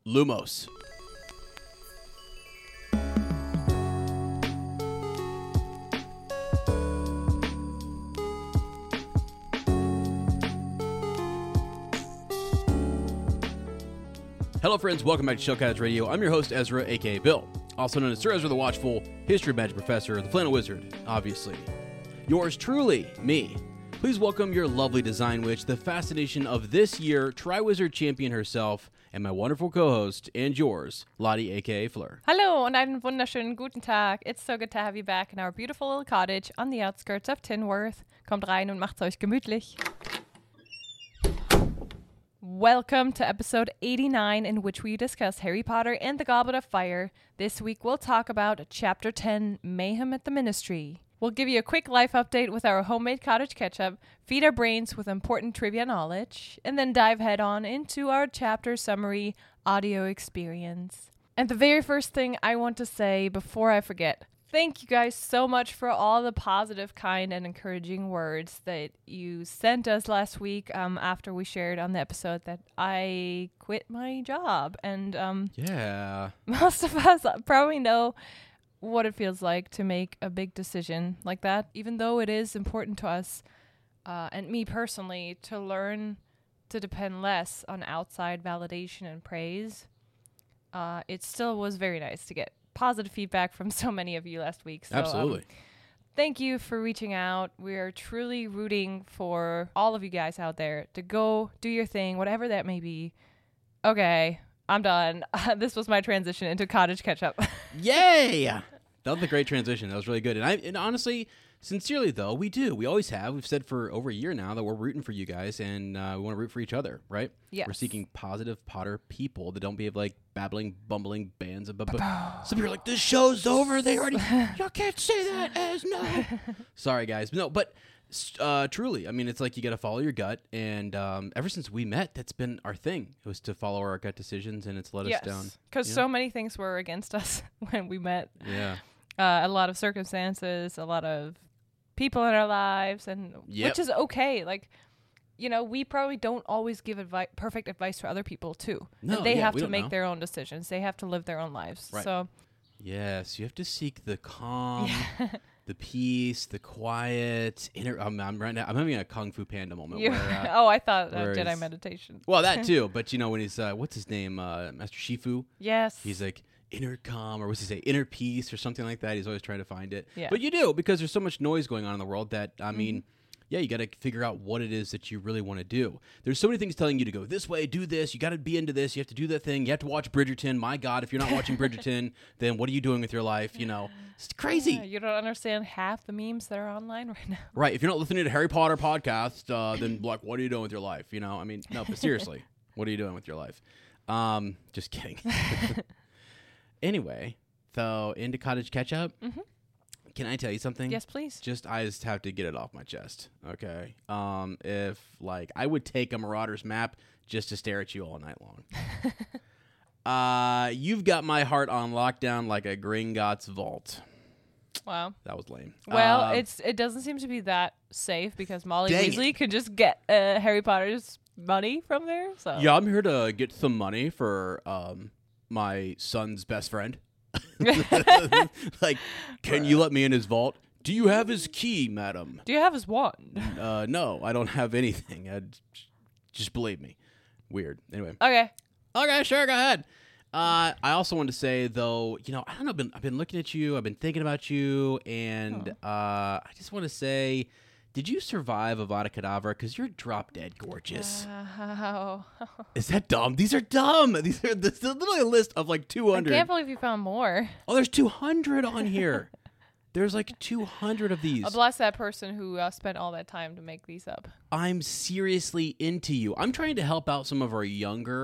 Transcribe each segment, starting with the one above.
Lumos. Hello, friends. Welcome back to Shell Cottage Radio. I'm your host, Ezra, a.k.a. Bill, also known as Sir Ezra the Watchful, History Magic Professor, the Flannel Wizard, obviously. Yours truly, me. Please welcome your lovely design witch, the fascination of this year, Triwizard champion herself, and my wonderful co-host, and yours, Lottie, a.k.a. Fleur. Hallo und einen wunderschönen guten Tag. It's so good to have you back in our beautiful little cottage on the outskirts of Tinworth. Kommt rein und macht's euch gemütlich. Welcome to episode 89, in which we discuss Harry Potter and the Goblet of Fire. This week we'll talk about Chapter 10, Mayhem at the Ministry. We'll give you a quick life update with our homemade cottage ketchup, feed our brains with important trivia knowledge, and then dive head on into our chapter summary audio experience. And the very first thing I want to say before I forget, thank you guys so much for all the positive, kind, and encouraging words that you sent us last week after we shared on the episode that I quit my job. And Yeah. most of us probably know what it feels like to make a big decision like that, even though it is important to us, and me personally, to learn to depend less on outside validation and praise. It still was very nice to get positive feedback from so many of you last week. So, Absolutely. Thank you for reaching out. We are truly rooting for all of you guys out there to go do your thing, whatever that may be. Okay, I'm done. This was my transition into cottage ketchup. Yay! That was a great transition. That was really good. And honestly, sincerely though, we do. We always have. We've said for over a year now that we're rooting for you guys, and we want to root for each other, right? Yes. We're seeking positive Potter people that don't behave like babbling, bumbling bands of. Some people are like, "This show's over. They already. Y'all can't say that as no." Sorry, guys. No, but truly, I mean, it's like you got to follow your gut, and ever since we met, that's been our thing. It was to follow our gut decisions, and it's let us down. Because so many things were against us when we met. Yeah. A lot of circumstances, a lot of people in our lives, and which is okay. Like, you know, we probably don't always give perfect advice to other people too. No, and they have to make know. their own decisions. They have to live their own lives. Right. So yes, you have to seek the calm, the peace, the quiet. I'm right now. I'm having a Kung Fu Panda moment. Where, I thought where Jedi he's- meditation. well, that too. But you know when he's what's his name, Master Shifu? Yes. He's like inner calm, or what's he say, inner peace, or something like that. He's always trying to find it. Yeah. But you do, because there's so much noise going on in the world that I mean. Yeah, you got to figure out what it is that you really want to do. There's so many things telling you to go this way, do this. You got to be into this. You have to do that thing. You have to watch Bridgerton. My God, if you're not watching Bridgerton, then what are you doing with your life? You know, it's crazy. Yeah, you don't understand half the memes that are online right now. Right. If you're not listening to Harry Potter podcast, then like, what are you doing with your life? You know, I mean, no, but seriously, what are you doing with your life? Just kidding. Anyway, so into cottage ketchup. Mm-hmm. Can I tell you something? Yes, please. I just have to get it off my chest. Okay. If like I would take a Marauders map just to stare at you all night long. You've got my heart on lockdown like a Gringotts vault. Wow. That was lame. Well, it doesn't seem to be that safe because Molly Dang Weasley could just get Harry Potter's money from there. So Yeah, I'm here to get some money for my son's best friend. Like, can you let me in his vault? Do you have his key, madam? Do you have his wand? No, I don't have anything. Just believe me. Weird. Anyway. Okay. Okay, sure, go ahead. I also wanted to say, though, you know, I don't know, I've been looking at you, I've been thinking about you, and I just want to say, did you survive Avada Kedavra? Because you're drop dead gorgeous. Wow. Is that dumb? These are dumb. This is literally a list of like 200. I can't believe you found more. Oh, there's 200 on here. There's like 200 of these. Bless that person who spent all that time to make these up. I'm seriously into you. I'm trying to help out some of our younger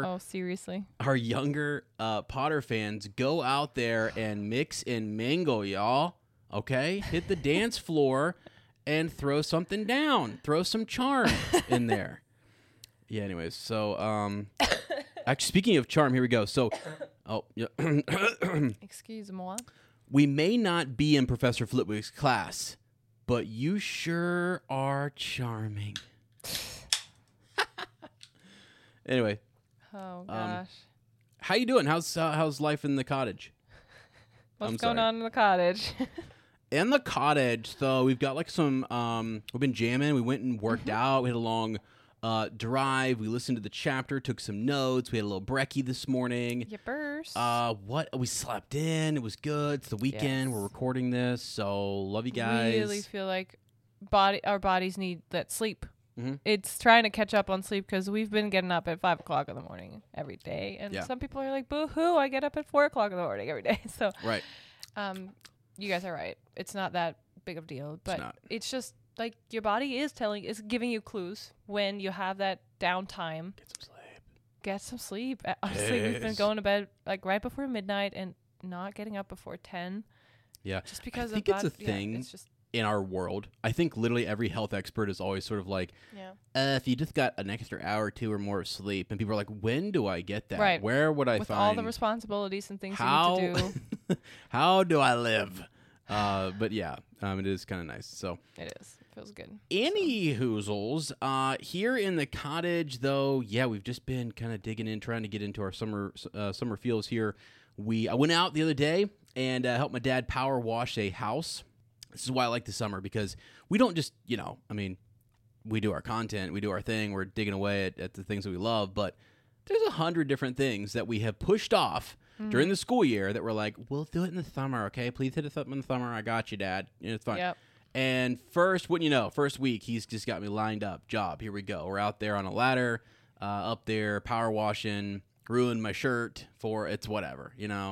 Potter fans. Go out there and mix and mingle, y'all. Okay? Hit the dance floor and throw something down. Throw some charm in there. Yeah, anyways. So, actually, speaking of charm, here we go. So, Excuse-moi. We may not be in Professor Flitwick's class, but you sure are charming. Anyway. Oh, gosh. How you doing? How's life in the cottage? What's going on in the cottage? In the cottage, though, we've got like some. We've been jamming. We went and worked out. We had a long drive. We listened to the chapter, took some notes. We had a little brekkie this morning. Yippers. What we slept in. It was good. It's the weekend. Yes. We're recording this, so love you guys. Really feel like our bodies need that sleep. Mm-hmm. It's trying to catch up on sleep because we've been getting up at 5 o'clock in the morning every day, and Yeah. some people are like, "Boo-hoo! I get up at 4 o'clock in the morning every day." So, Right. You guys are right. It's not that big of a deal, but not. it's just like your body is giving you clues when you have that downtime. Get some sleep. Get some sleep. Honestly, we've been Yes. going to bed like right before midnight and not getting up before 10. Yeah. Just because I think of it's a thing it's just in our world. I think literally every health expert is always sort of like, if you just got an extra hour or two or more of sleep, and people are like, when do I get that? Right. Where would I with find all the responsibilities and things how you need to do. how do I live? But yeah, it is kind of nice. So It is. It feels good. any hoozles, here in the cottage though, yeah, we've just been kind of digging in, trying to get into our summer feels here. I went out the other day and helped my dad power wash a house. This is why I like the summer, because we don't just, we do our content, we do our thing, we're digging away at the things that we love, but there's 100 different things that we have pushed off during the school year that we're like, we'll do it in the summer, okay? Please hit us up in the summer. I got you, Dad. It's fine. Yep. And first week, he's just got me lined up. Job, here we go. We're out there on a ladder, up there, power washing, ruined my shirt for it's whatever,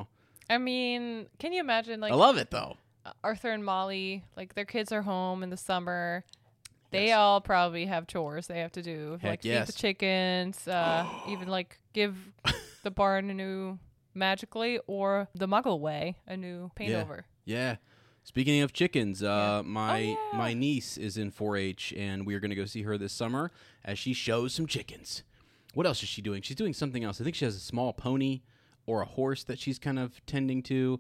I mean, can you imagine like I love it, though. Arthur and Molly, like their kids are home in the summer. They Yes. all probably have chores they have to do, Heck like yes. feed the chickens, even like give the barn a new magically or the Muggle way a new paint Yeah. over. Yeah. Speaking of chickens, Yeah. my niece is in 4-H, and we are going to go see her this summer as she shows some chickens. What else is she doing? She's doing something else. I think she has a small pony or a horse that she's kind of tending to,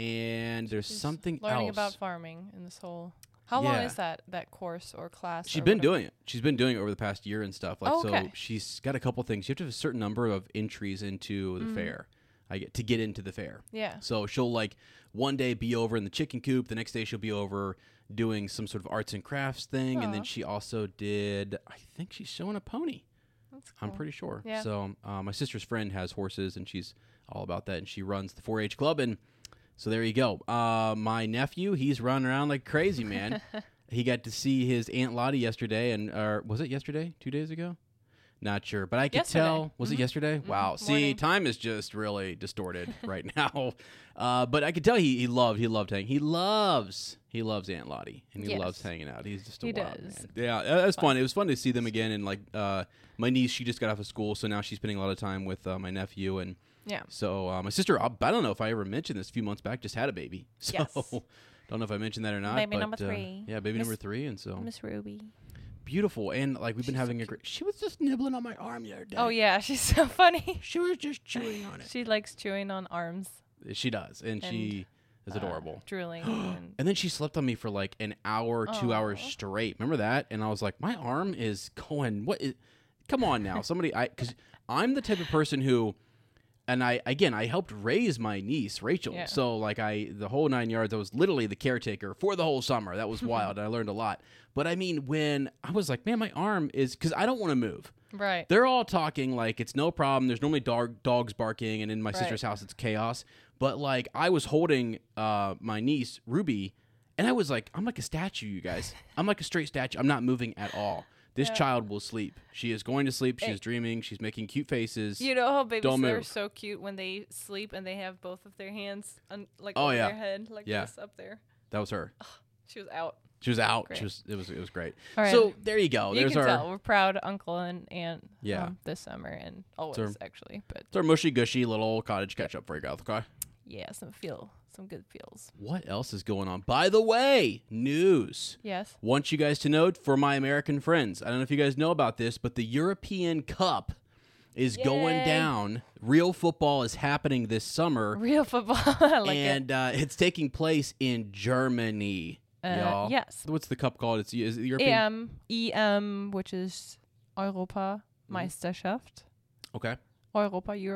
and there's She's something learning else. about farming in this whole. How long Yeah. is that course or class? She's or been whatever? doing it. She's been doing it over the past year and stuff. Like, Oh, okay. So she's got a couple things. You have to have a certain number of entries into the fair. To get into the fair. Yeah. So she'll like one day be over in the chicken coop. The next day she'll be over doing some sort of arts and crafts thing. And then Aw. she also did, I think she's showing a pony. That's I'm cool. pretty sure. Yeah. So my sister's friend has horses, and she's all about that. And she runs the 4-H club. And so there you go. My nephew, he's running around like crazy, man. He got to see his Aunt Lottie yesterday. And was it yesterday? 2 days ago? Not sure, but I could Yesterday. tell. Was it yesterday? Wow. See, Morning. time is just really distorted right now. But I could tell he loved hanging. He loves Aunt Lottie, and he Yes. loves hanging out. He's just a He wild does. man. Yeah, that was fun. It was fun to see them again. And like my niece, she just got off of school, so now she's spending a lot of time with my nephew. And Yeah. so my sister, I don't know if I ever mentioned this a few months back, just had a baby. So Yes. don't know if I mentioned that or not. Baby but, number 3. Yeah, baby Miss- number 3, and so Miss Ruby. beautiful. And like we've been She's so having a great. She was just nibbling on my arm the other day. Oh yeah, she's so funny. She was just chewing on it. She likes chewing on arms. She does, and she is adorable. Drooling. and And then she slept on me for like an hour, 2 hours Aw. straight. Remember that? And I was like, my arm is going. Come on now, somebody. Because I'm the type of person who, and I helped raise my niece Rachel. Yeah. So like the whole 9 yards, I was literally the caretaker for the whole summer. That was wild. And I learned a lot. But I mean, when I was like, man, my arm is because I don't want to move. right. They're all talking like it's no problem. There's normally dogs barking, and in my Right. sister's house, it's chaos. But like I was holding my niece Ruby, and I was like, I'm like a statue, you guys. I'm like a straight statue. I'm not moving at all. This Yeah. child will sleep. She is going to sleep. Hey. She's dreaming. She's making cute faces. You know how babies Don't are move. so cute when they sleep and they have both of their hands like Oh, over yeah. their head like Yeah. this up there. That was her. She was out. She was out. Great. It was great. All right. So there you go. You There's can our tell we're proud uncle and aunt Yeah. this summer and always our- actually. But it's our mushy gushy little cottage catch up for you guys. Okay. yeah, some good feels. What else is going on? By the way, news. Yes. Want you guys to know for my American friends. I don't know if you guys know about this, but the European Cup is going Yay. down. Real football is happening this summer, Real football. I like it. and it's taking place in Germany. Y'all. Yes. What's the cup called? Is it the European? EM, which is Europa Meisterschaft. Okay. Europa, Europe.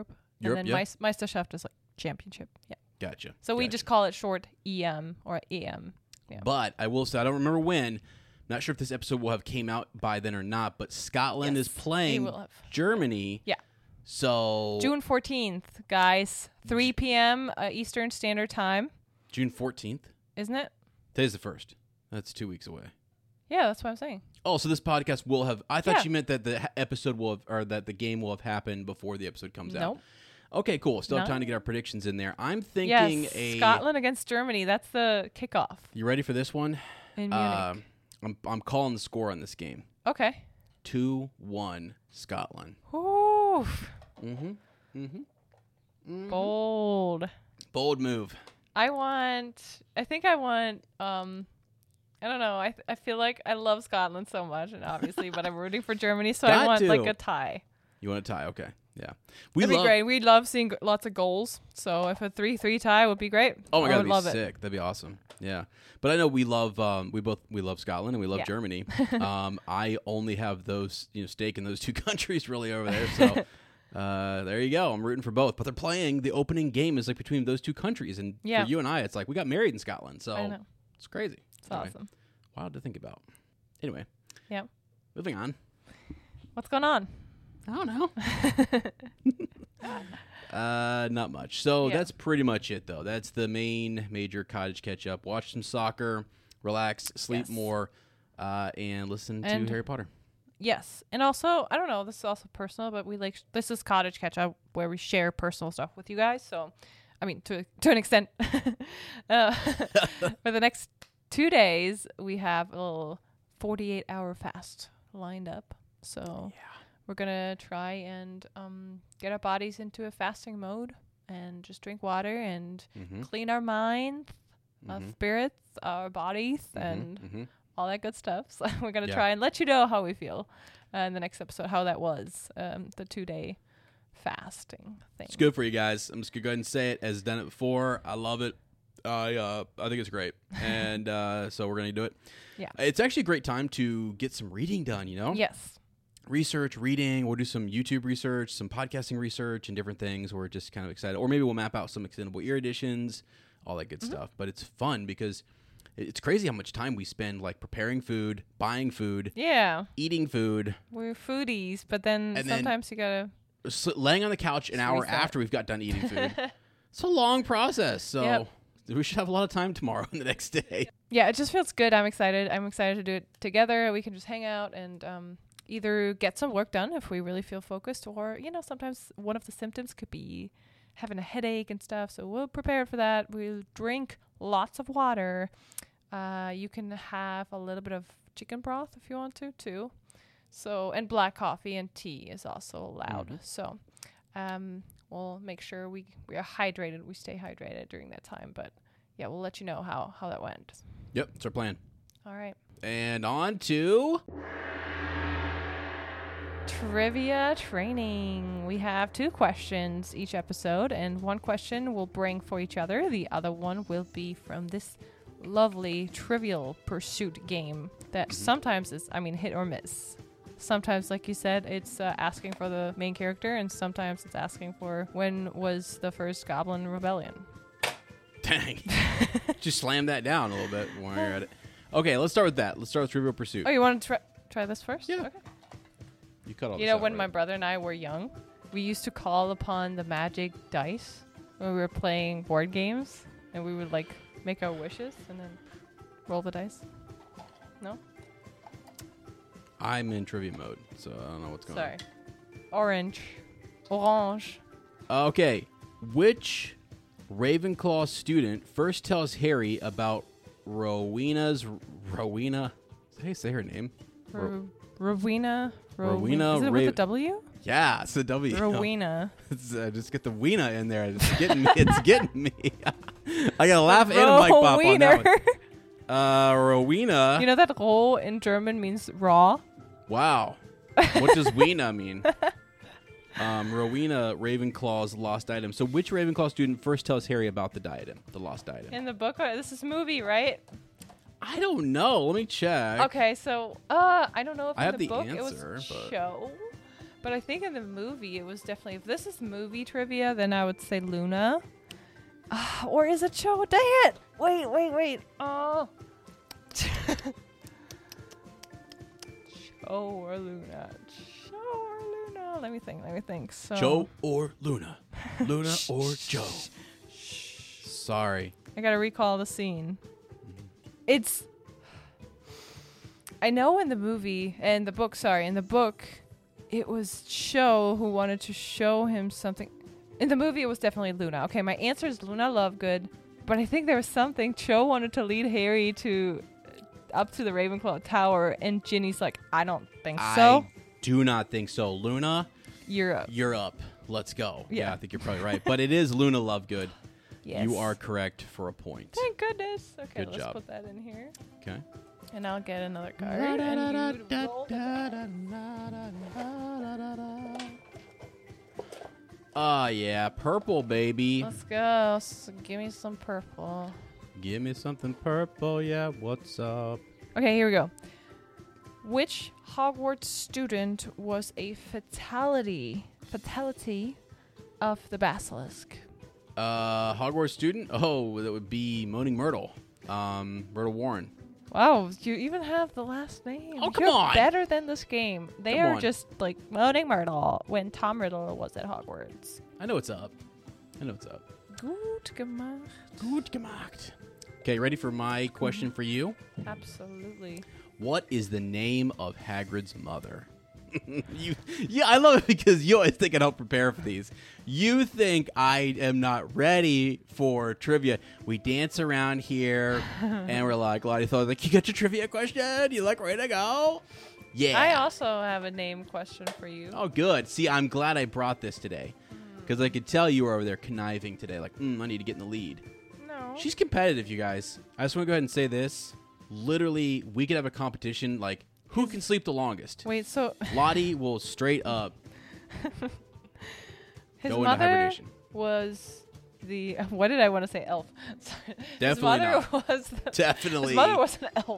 Europe, and yeah. then Meisterschaft is like championship. Yeah. Gotcha. So we Gotcha. just call it short EM or EM. Yeah. But I will say, I don't remember when. Not sure if this episode will have came out by then or not, but Scotland is Yes, playing they will have. Germany. Yeah. So June 14th, guys, 3 p.m. Eastern Standard Time, June 14th. isn't it? Today's the 1st. That's 2 weeks away. Yeah, that's what I'm saying. Oh, so this podcast will have. I thought Yeah. you meant that the episode will have, or that the game will have happened before the episode comes out. Nope. Okay, cool. Still have No. time to get our predictions in there. I'm thinking Yes, Scotland against Germany. That's the kickoff You ready for this one? in Munich. I'm calling the score on this game. Okay. 2-1 Scotland. Ooh, Mm-hmm. bold. Bold move. I think I want, I don't know. I feel like I love Scotland so much, and obviously, but I'm rooting for Germany, so I Got want to. like a tie. You want a tie? Okay. Yeah. It'd be great. We love seeing lots of goals, so if a 3-3 tie would be great. Oh my I god, would that'd love be it. sick. That'd be awesome. Yeah. But I know we love we love Scotland and we love Yeah. Germany. I only have those stake in those two countries really over there. So there you go. I'm rooting for both. But they're playing the opening game is like between those two countries, and Yeah. for you and I, it's like we got married in Scotland. So I know. it's crazy. It's Anyway, awesome. wild to think about. Anyway. Yeah. Moving on. What's going on? I don't know. Not much. So Yeah. that's pretty much it, though. That's the major cottage catch up. Watch some soccer, relax, sleep Yes. more, and listen And- to Harry Potter. Yes, and also I don't know. This is also personal, but this is Cottage Catch Up where we share personal stuff with you guys. So, I mean, to an extent. For the next 2 days, we have a little 48-hour fast lined up. So we're gonna try and get our bodies into a fasting mode and just drink water and clean our minds, our spirits, our bodies, and all that good stuff. So we're going to Yeah. try and let you know how we feel in the next episode, how that was, the 2-day fasting thing. It's good for you guys. I'm just going to go ahead and say it as done it before. I love it. I think it's great. And so we're going to do it. Yeah. It's actually a great time to get some reading done, Yes. Research, reading. We'll do some YouTube research, some podcasting research, and different things. We're just kind of excited. Or maybe we'll map out some extendable ear editions, all that good stuff. But it's fun because it's crazy how much time we spend like preparing food, buying food, Yeah. eating food, We're foodies, but then And then- sometimes you got to... laying on the couch an hour reset. after we've got done eating food. It's a long process. So Yep. we should have a lot of time tomorrow and the next day. Yeah, it just feels good. I'm excited. I'm excited to do it together. We can just hang out and either get some work done if we really feel focused, or, sometimes one of the symptoms could be having a headache and stuff. So we'll prepare for that. We'll drink lots of water. You can have a little bit of chicken broth if you want to, too. So, and black coffee and tea is also allowed. So, we'll make sure we are hydrated. We stay hydrated during that time. But yeah, we'll let you know how that went. Yep, that's our plan. All right. And on to Trivia training. We have 2 questions each episode, and one question we'll bring for each other. The other one will be from this lovely Trivial Pursuit game that sometimes is, hit or miss. Sometimes, like you said, it's asking for the main character, and sometimes it's asking for when was the first Goblin Rebellion. dang. Just slam that down a little bit while you're at it. Okay, let's start with that. Let's start with Trivial Pursuit. Oh, you want to try this first? Yeah. Okay. You cut all You this know, out, when right? my brother and I were young, we used to call upon the magic dice when we were playing board games, and we would make our wishes and then roll the dice. No? I'm in trivia mode, so I don't know what's going Sorry. Orange. Orange. on. Okay, which Ravenclaw student first tells Harry about Rowena? Is that how you say her name? Rowena. Rowena Is it with a W? Yeah, it's a W. Rowena. Just get the Weena in there. It's getting me. It's getting me. I got to laugh and a mic pop on that one. Rowena. You know that roh in German means raw? Wow. What does Weena mean? Rowena Ravenclaw's lost item. So which Ravenclaw student first tells Harry about the diadem, the lost item? In the book, this is a movie, right? I don't know. Let me check. Okay, so I don't know if I in have the the book answer, it was but- show, But I think in the movie, it was definitely, if this is movie trivia, then I would say Luna. Or is it Cho? Dang it! Wait. Oh. Cho or Luna? Cho or Luna? Let me think. So Cho or Luna? Luna or Joe? Sorry. I gotta recall the scene. It's... I know in the movie, in the book, it was Cho who wanted to show him something. In the movie, it was definitely Luna. Okay, my answer is Luna Lovegood, but I think there was something. Cho wanted to lead Harry up to the Ravenclaw Tower, and Ginny's like, I don't think so. I do not think so. Luna, You're up. you're up. Let's go. Yeah. I think you're probably right. But it is Luna Lovegood. Yes. You are correct for a point. Thank goodness. Okay, Good let's job. put that in here. Okay. And I'll get another card. And you roll the dice. Yeah. Purple, baby. Let's go. Give me some purple. Give me something purple. Yeah. What's up? Okay, here we go. Which Hogwarts student was a fatality of the basilisk? Hogwarts student? Oh, that would be Moaning Myrtle. Myrtle Warren. Wow, you even have the last name. Oh, come You're on. better than this game. They Come are on. just like Moaning Myrtle when Tom Riddle was at Hogwarts. I know what's up. Gut gemacht. Gut gemacht. Okay, ready for my question for you? Absolutely. What is the name of Hagrid's mother? I love it because you always think I don't prepare for these. You think I am not ready for trivia. We dance around here and we're like, Lottie thought, like, you got your trivia question? You look ready to go? Yeah. I also have a name question for you. Oh, good. See, I'm glad I brought this today because I could tell you were over there conniving today. Like, I need to get in the lead. No. She's competitive, you guys. I just want to go ahead and say this. Literally, we could have a competition like who can sleep the longest. Wait, so Lottie will straight up his go into mother hibernation. was the what did I want to say? Elf. Sorry. Definitely his mother was the, Definitely. His mother was an elf.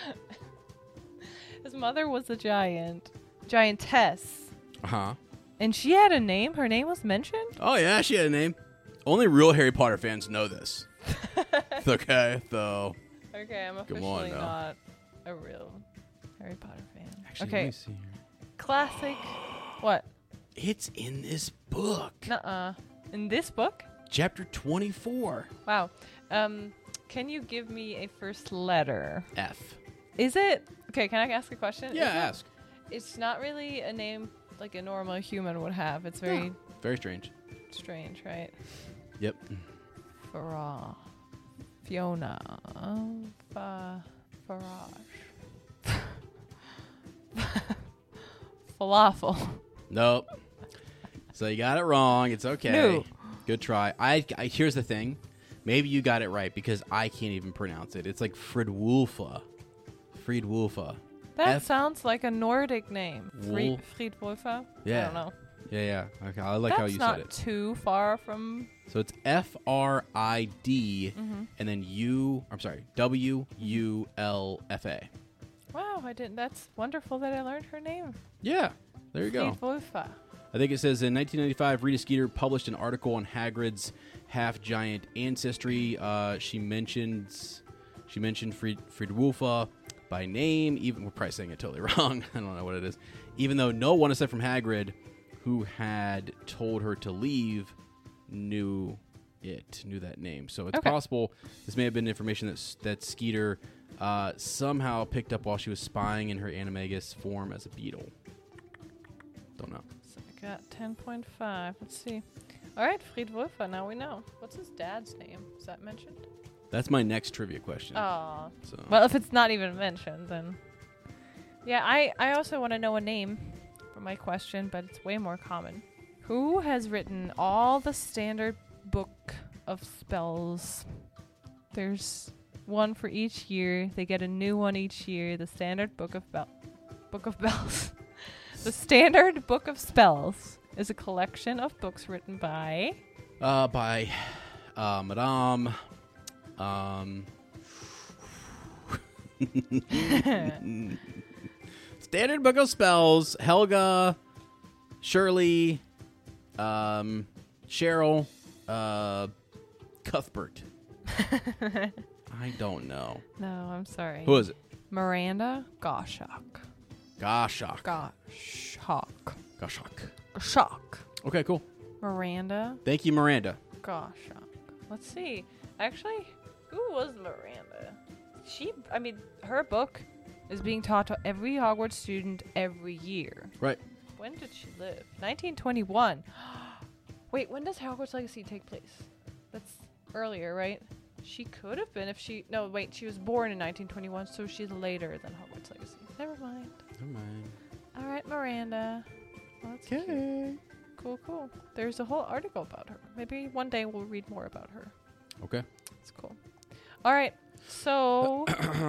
His mother was a giantess, Uh-huh. and she had a name. Her name was mentioned. Oh, yeah, she had a name. Only real Harry Potter fans know this. Okay, so. Okay, I'm Come on officially now. not a real Harry Potter fan. Actually, okay, let me see here. classic. What? It's in this book. Nuh-uh. In this book? Chapter 24. Wow. Can you give me a first letter? F. Is it? Okay, can I ask a question? Yeah, Is it- ask. It's not really a name like a normal human would have. It's very Very strange. strange, right? Yep. Farah. Fiona. Farage. Falafel. Nope. So you got it wrong. It's okay. No. Good try. I here's the thing. Maybe you got it right because I can't even pronounce it. It's like Fridwulfa. Friedwulfa. That F- sounds like a Nordic name. Wool- Friedwulfa? I Yeah. don't know. Yeah. Okay. I like how That's you not said it. too far from... So it's F-R-I-D and then W-U-L-F-A. Wow, I didn't... That's wonderful that I learned her name. Yeah. There you go. Friedwulfa. I think it says in 1995, Rita Skeeter published an article on Hagrid's half-giant ancestry. She mentioned Friedwulfa by name. Even we're probably saying it totally wrong. I don't know what it is. Even though no one aside from Hagrid, who had told her to leave, knew that name. So it's Okay. possible this may have been information that Skeeter somehow picked up while she was spying in her animagus form as a beetle. Don't know. So I got 10.5. Let's see. All right, Friedwulfa. Now we know. What's his dad's name? Is that mentioned? That's my next trivia question. Oh. So. Well, if it's not even mentioned, then... Yeah, I also want to know a name for my question, but it's way more common. Who has written all the standard book of spells? There's one for each year. They get a new one each year. The standard book of bells. The standard book of spells is a collection of books written by... Madame. Standard Book of Spells. Helga Shirley, Cheryl, Cuthbert. I don't know. No, I'm sorry. Who is it? Miranda Goshawk. Goshawk. Goshawk. Okay, cool. Miranda Thank you, Miranda. Goshawk. Let's see. Actually, who was Miranda? Her book is being taught to every Hogwarts student every year. Right. When did she live? 1921. Wait, when does Hogwarts Legacy take place? That's earlier, right? She could have been if she... No, wait, she was born in 1921, so she's later than Hogwarts Legacy. Never mind. All right, Miranda. Well, that's cute. Cool. There's a whole article about her. Maybe one day we'll read more about her. Okay. That's cool. All right, so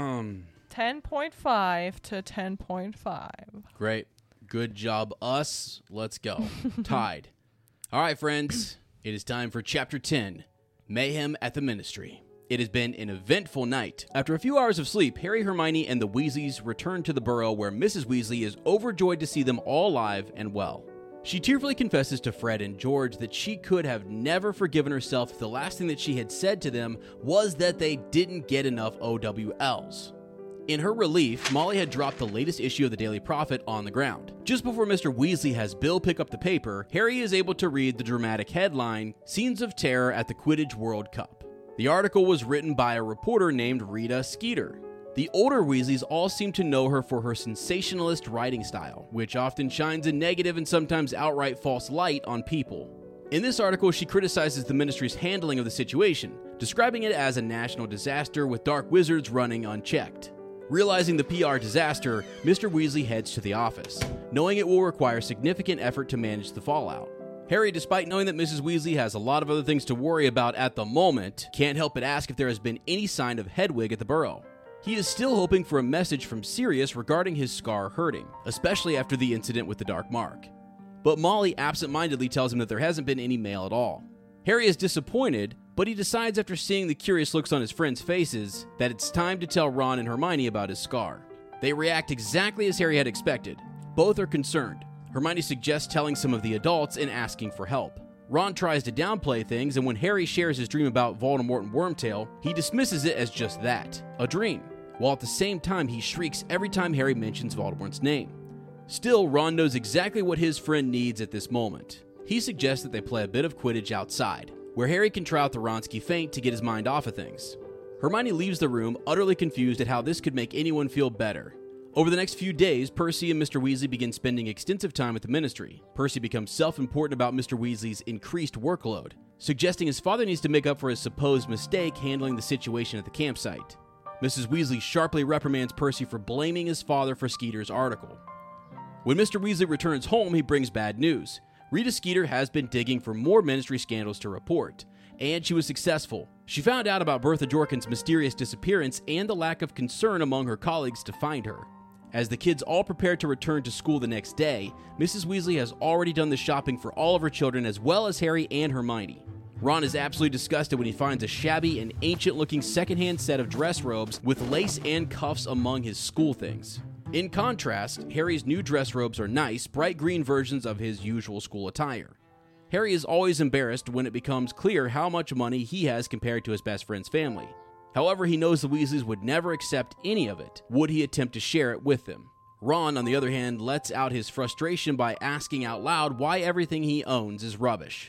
10.5 to 10.5. Great. Good job, us. Let's go. Tied. All right, friends. It is time for Chapter 10, Mayhem at the Ministry. It has been an eventful night. After a few hours of sleep, Harry, Hermione, and the Weasleys return to the Burrow where Mrs. Weasley is overjoyed to see them all alive and well. She tearfully confesses to Fred and George that she could have never forgiven herself if the last thing that she had said to them was that they didn't get enough OWLs. In her relief, Molly had dropped the latest issue of the Daily Prophet on the ground. Just before Mr. Weasley has Bill pick up the paper, Harry is able to read the dramatic headline, Scenes of Terror at the Quidditch World Cup. The article was written by a reporter named Rita Skeeter. The older Weasleys all seem to know her for her sensationalist writing style, which often shines a negative and sometimes outright false light on people. In this article, she criticizes the Ministry's handling of the situation, describing it as a national disaster with dark wizards running unchecked. Realizing the PR disaster, Mr. Weasley heads to the office, knowing it will require significant effort to manage the fallout. Harry, despite knowing that Mrs. Weasley has a lot of other things to worry about at the moment, can't help but ask if there has been any sign of Hedwig at the Burrow. He is still hoping for a message from Sirius regarding his scar hurting, especially after the incident with the Dark Mark. But Molly absent-mindedly tells him that there hasn't been any mail at all. Harry is disappointed, but he decides after seeing the curious looks on his friends' faces that it's time to tell Ron and Hermione about his scar. They react exactly as Harry had expected. Both are concerned. Hermione suggests telling some of the adults and asking for help. Ron tries to downplay things, and when Harry shares his dream about Voldemort and Wormtail, he dismisses it as just that, a dream, while at the same time he shrieks every time Harry mentions Voldemort's name. Still, Ron knows exactly what his friend needs at this moment. He suggests that they play a bit of Quidditch outside, where Harry can try out the Wronski feint to get his mind off of things. Hermione leaves the room, utterly confused at how this could make anyone feel better. Over the next few days, Percy and Mr. Weasley begin spending extensive time at the Ministry. Percy becomes self-important about Mr. Weasley's increased workload, suggesting his father needs to make up for his supposed mistake handling the situation at the campsite. Mrs. Weasley sharply reprimands Percy for blaming his father for Skeeter's article. When Mr. Weasley returns home, he brings bad news. Rita Skeeter has been digging for more Ministry scandals to report, and she was successful. She found out about Bertha Jorkin's mysterious disappearance and the lack of concern among her colleagues to find her. As the kids all prepare to return to school the next day, Mrs. Weasley has already done the shopping for all of her children as well as Harry and Hermione. Ron is absolutely disgusted when he finds a shabby and ancient-looking secondhand set of dress robes with lace and cuffs among his school things. In contrast, Harry's new dress robes are nice, bright green versions of his usual school attire. Harry is always embarrassed when it becomes clear how much money he has compared to his best friend's family. However, he knows the Weasleys would never accept any of it, would he attempt to share it with them. Ron, on the other hand, lets out his frustration by asking out loud why everything he owns is rubbish.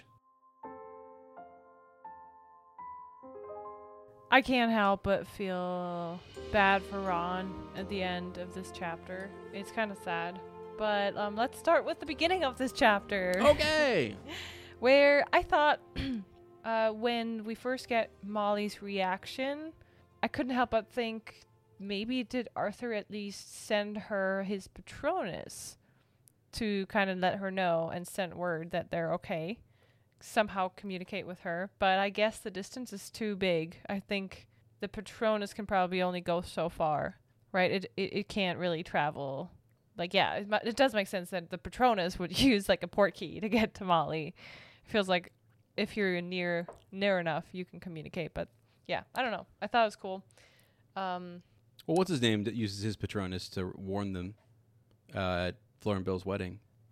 I can't help but feel bad for Ron at the end of this chapter. It's kind of sad. But let's start with the beginning of this chapter. Okay! Where I thought when we first get Molly's reaction, I couldn't help but think, maybe did Arthur at least send her his Patronus to kind of let her know and send word that they're okay? Somehow communicate with her, but I guess the distance is too big. I think the Patronus can probably only go so far, right? It can't really travel. Like, yeah, it does make sense that the Patronus would use like a portkey to get to Molly. It feels like if you're near enough, you can communicate. But yeah, I don't know. I thought it was cool. Well, what's his name that uses his Patronus to warn them at Fleur and Bill's wedding?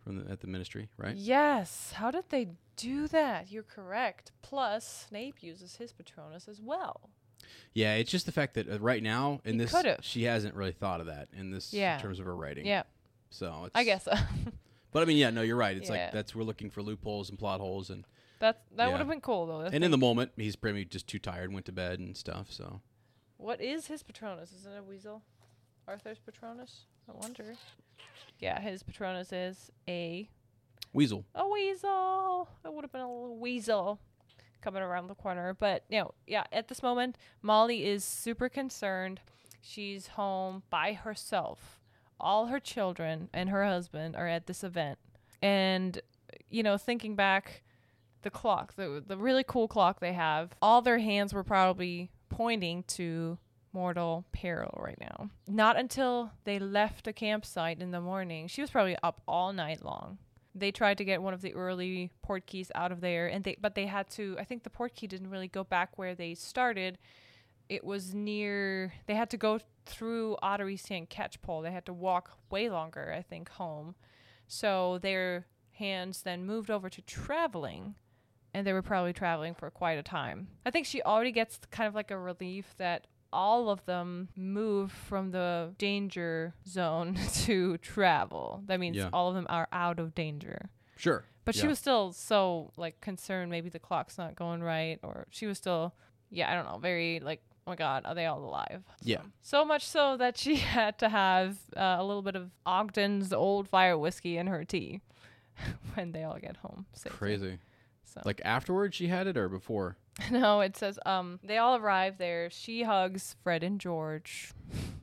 at the Ministry, right? Yes. How did they do that? You're correct. Plus, Snape uses his Patronus as well. Yeah, it's just the fact that right now in He this, could've. she hasn't really thought of that in this Yeah. in terms of her writing. Yeah, So it's, I guess so. But I mean, yeah, no, you're right. It's Yeah. like we're looking for loopholes and plot holes, and that Yeah. would have been cool though. in the moment, he's probably just too tired and went to bed and stuff. So What is his Patronus? Is it a weasel? Arthur's Patronus? I wonder. Yeah, his Patronus is a Weasel. weasel. It would have been a little weasel coming around the corner. But, yeah, at this moment, Molly is super concerned. She's home by herself. All her children and her husband are at this event. And, thinking back, the clock, the really cool clock they have, all their hands were probably pointing to mortal peril right now. Not until they left the campsite in the morning. She was probably up all night long. They tried to get one of the early portkeys out of there, but they had to. I think the portkey didn't really go back where they started. It was near. They had to go through Ottery St. Catchpole. They had to walk way longer, I think, home. So their hands then moved over to traveling, and they were probably traveling for quite a time. I think she already gets kind of like a relief that all of them move from the danger zone to travel. That means Yeah. all of them are out of danger. Sure. But she Yeah. was still so, concerned maybe the clock's not going right, or she was still, I don't know, very, oh my God, are they all alive? Yeah. So much so that she had to have a little bit of Ogden's old fire whiskey in her tea when they all get home safely. Crazy. So. Like afterwards she had it or before? No, it says they all arrive there. She hugs Fred and George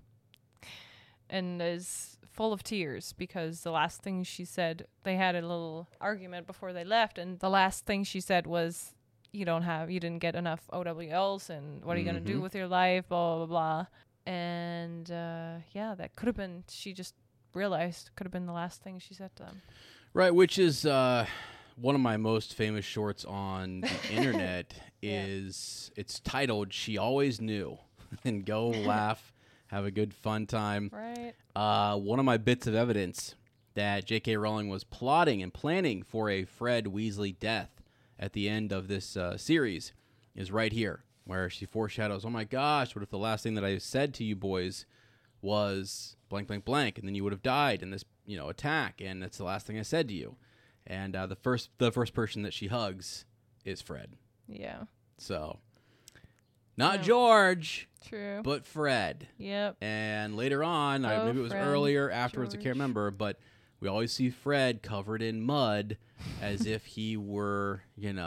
and is full of tears because the last thing she said, they had a little argument before they left, and the last thing she said was, you didn't get enough OWLs, and what are you going to do with your life, blah, blah, blah. And that could have been, she just realized, could have been the last thing she said to them. Right, which is one of my most famous shorts on the internet. It's titled "She Always Knew," and go laugh, have a good fun time. Right. One of my bits of evidence that J.K. Rowling was plotting and planning for a Fred Weasley death at the end of this series is right here, where she foreshadows, "Oh my gosh, what if the last thing that I said to you boys was blank, blank, blank, and then you would have died in this, attack, and that's the last thing I said to you." And the first person that she hugs is Fred. Yeah. So, not Yeah. George, True. but Fred. Yep. And later on, Oh, maybe it was Fred, earlier, afterwards, I George. can't remember, but we always see Fred covered in mud as if he were,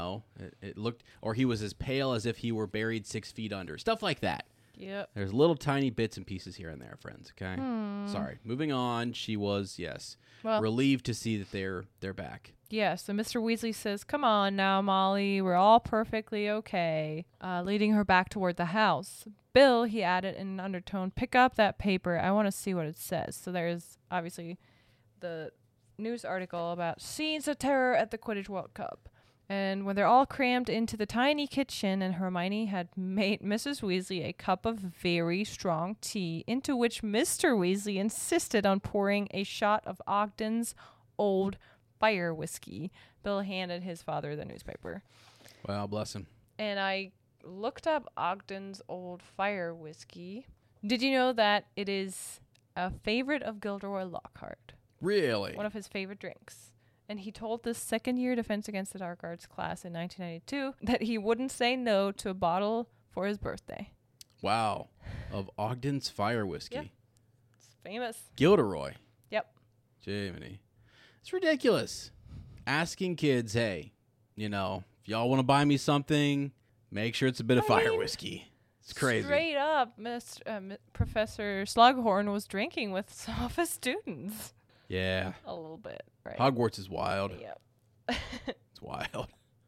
it looked, or he was as pale as if he were buried 6 feet under. Stuff like that. Yep. There's little tiny bits and pieces here and there, friends, okay? Sorry. Moving on, she was, Well, relieved to see that they're back. yeah, so Mr. Weasley says, "Come on now, Molly, we're all perfectly okay," leading her back toward the house. "Bill," he added in an undertone, "pick up that paper. I want to see what it says." So there's obviously the news article about scenes of terror at the Quidditch World Cup. And when they're all crammed into the tiny kitchen and Hermione had made Mrs. Weasley a cup of very strong tea, into which Mr. Weasley insisted on pouring a shot of Ogden's old fire whiskey, Bill handed his father the newspaper. Well, bless him. And I looked up Ogden's old fire whiskey. Did you know that it is a favorite of Gilderoy Lockhart? Really? One of his favorite drinks. And he told this second-year Defense Against the Dark Arts class in 1992 that he wouldn't say no to a bottle for his birthday. Wow. Of Ogden's fire whiskey. Yep. It's famous. Gilderoy. Yep. Jiminy. It's ridiculous. Asking kids, hey, if y'all want to buy me something, make sure it's a bit of fire whiskey. It's crazy. Straight up, Professor Slughorn was drinking with some of his students. Yeah. A little bit, right? Hogwarts is wild. Yep. It's wild.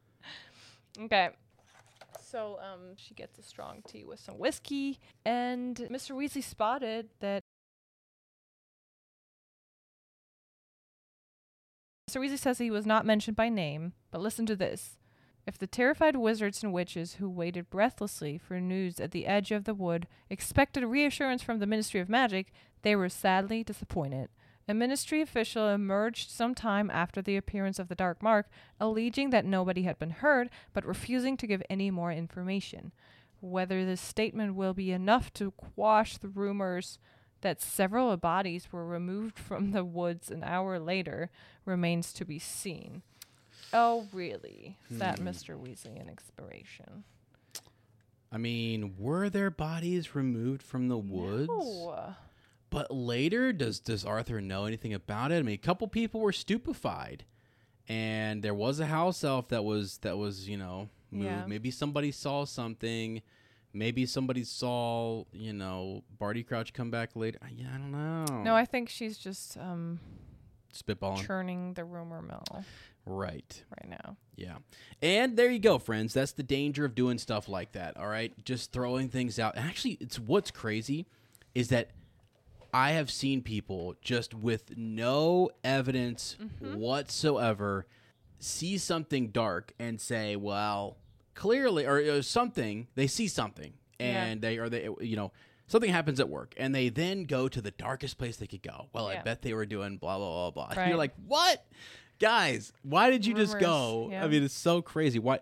Okay. So she gets a strong tea with some whiskey, and Mr. Weasley spotted that Mr. Weasley says he was not mentioned by name, but listen to this. If the terrified wizards and witches who waited breathlessly for news at the edge of the wood expected reassurance from the Ministry of Magic, they were sadly disappointed. A ministry official emerged sometime after the appearance of the dark mark, alleging that nobody had been hurt, but refusing to give any more information. Whether this statement will be enough to quash the rumors that several bodies were removed from the woods an hour later remains to be seen. Oh, really? Is that Mr. Weasley an inspiration? I mean, were their bodies removed from the woods? No. But later, does Arthur know anything about it? I mean, a couple people were stupefied, and there was a house elf that was moved. Yeah. Maybe somebody saw something. Maybe somebody saw Barty Crouch come back later. Yeah, I don't know. No, I think she's just Spitballing. churning the rumor mill Right now. Yeah. And there you go, friends. That's the danger of doing stuff like that. All right, just throwing things out. Actually, it's what's crazy is that I have seen people just with no evidence whatsoever see something dark and say, well, clearly, or something, they see something and something happens at work and they then go to the darkest place they could go. Well, I bet they were doing blah, blah, blah, blah. Right. And you're like, what? Guys, why did you just go? Yeah. I mean, it's so crazy. Why?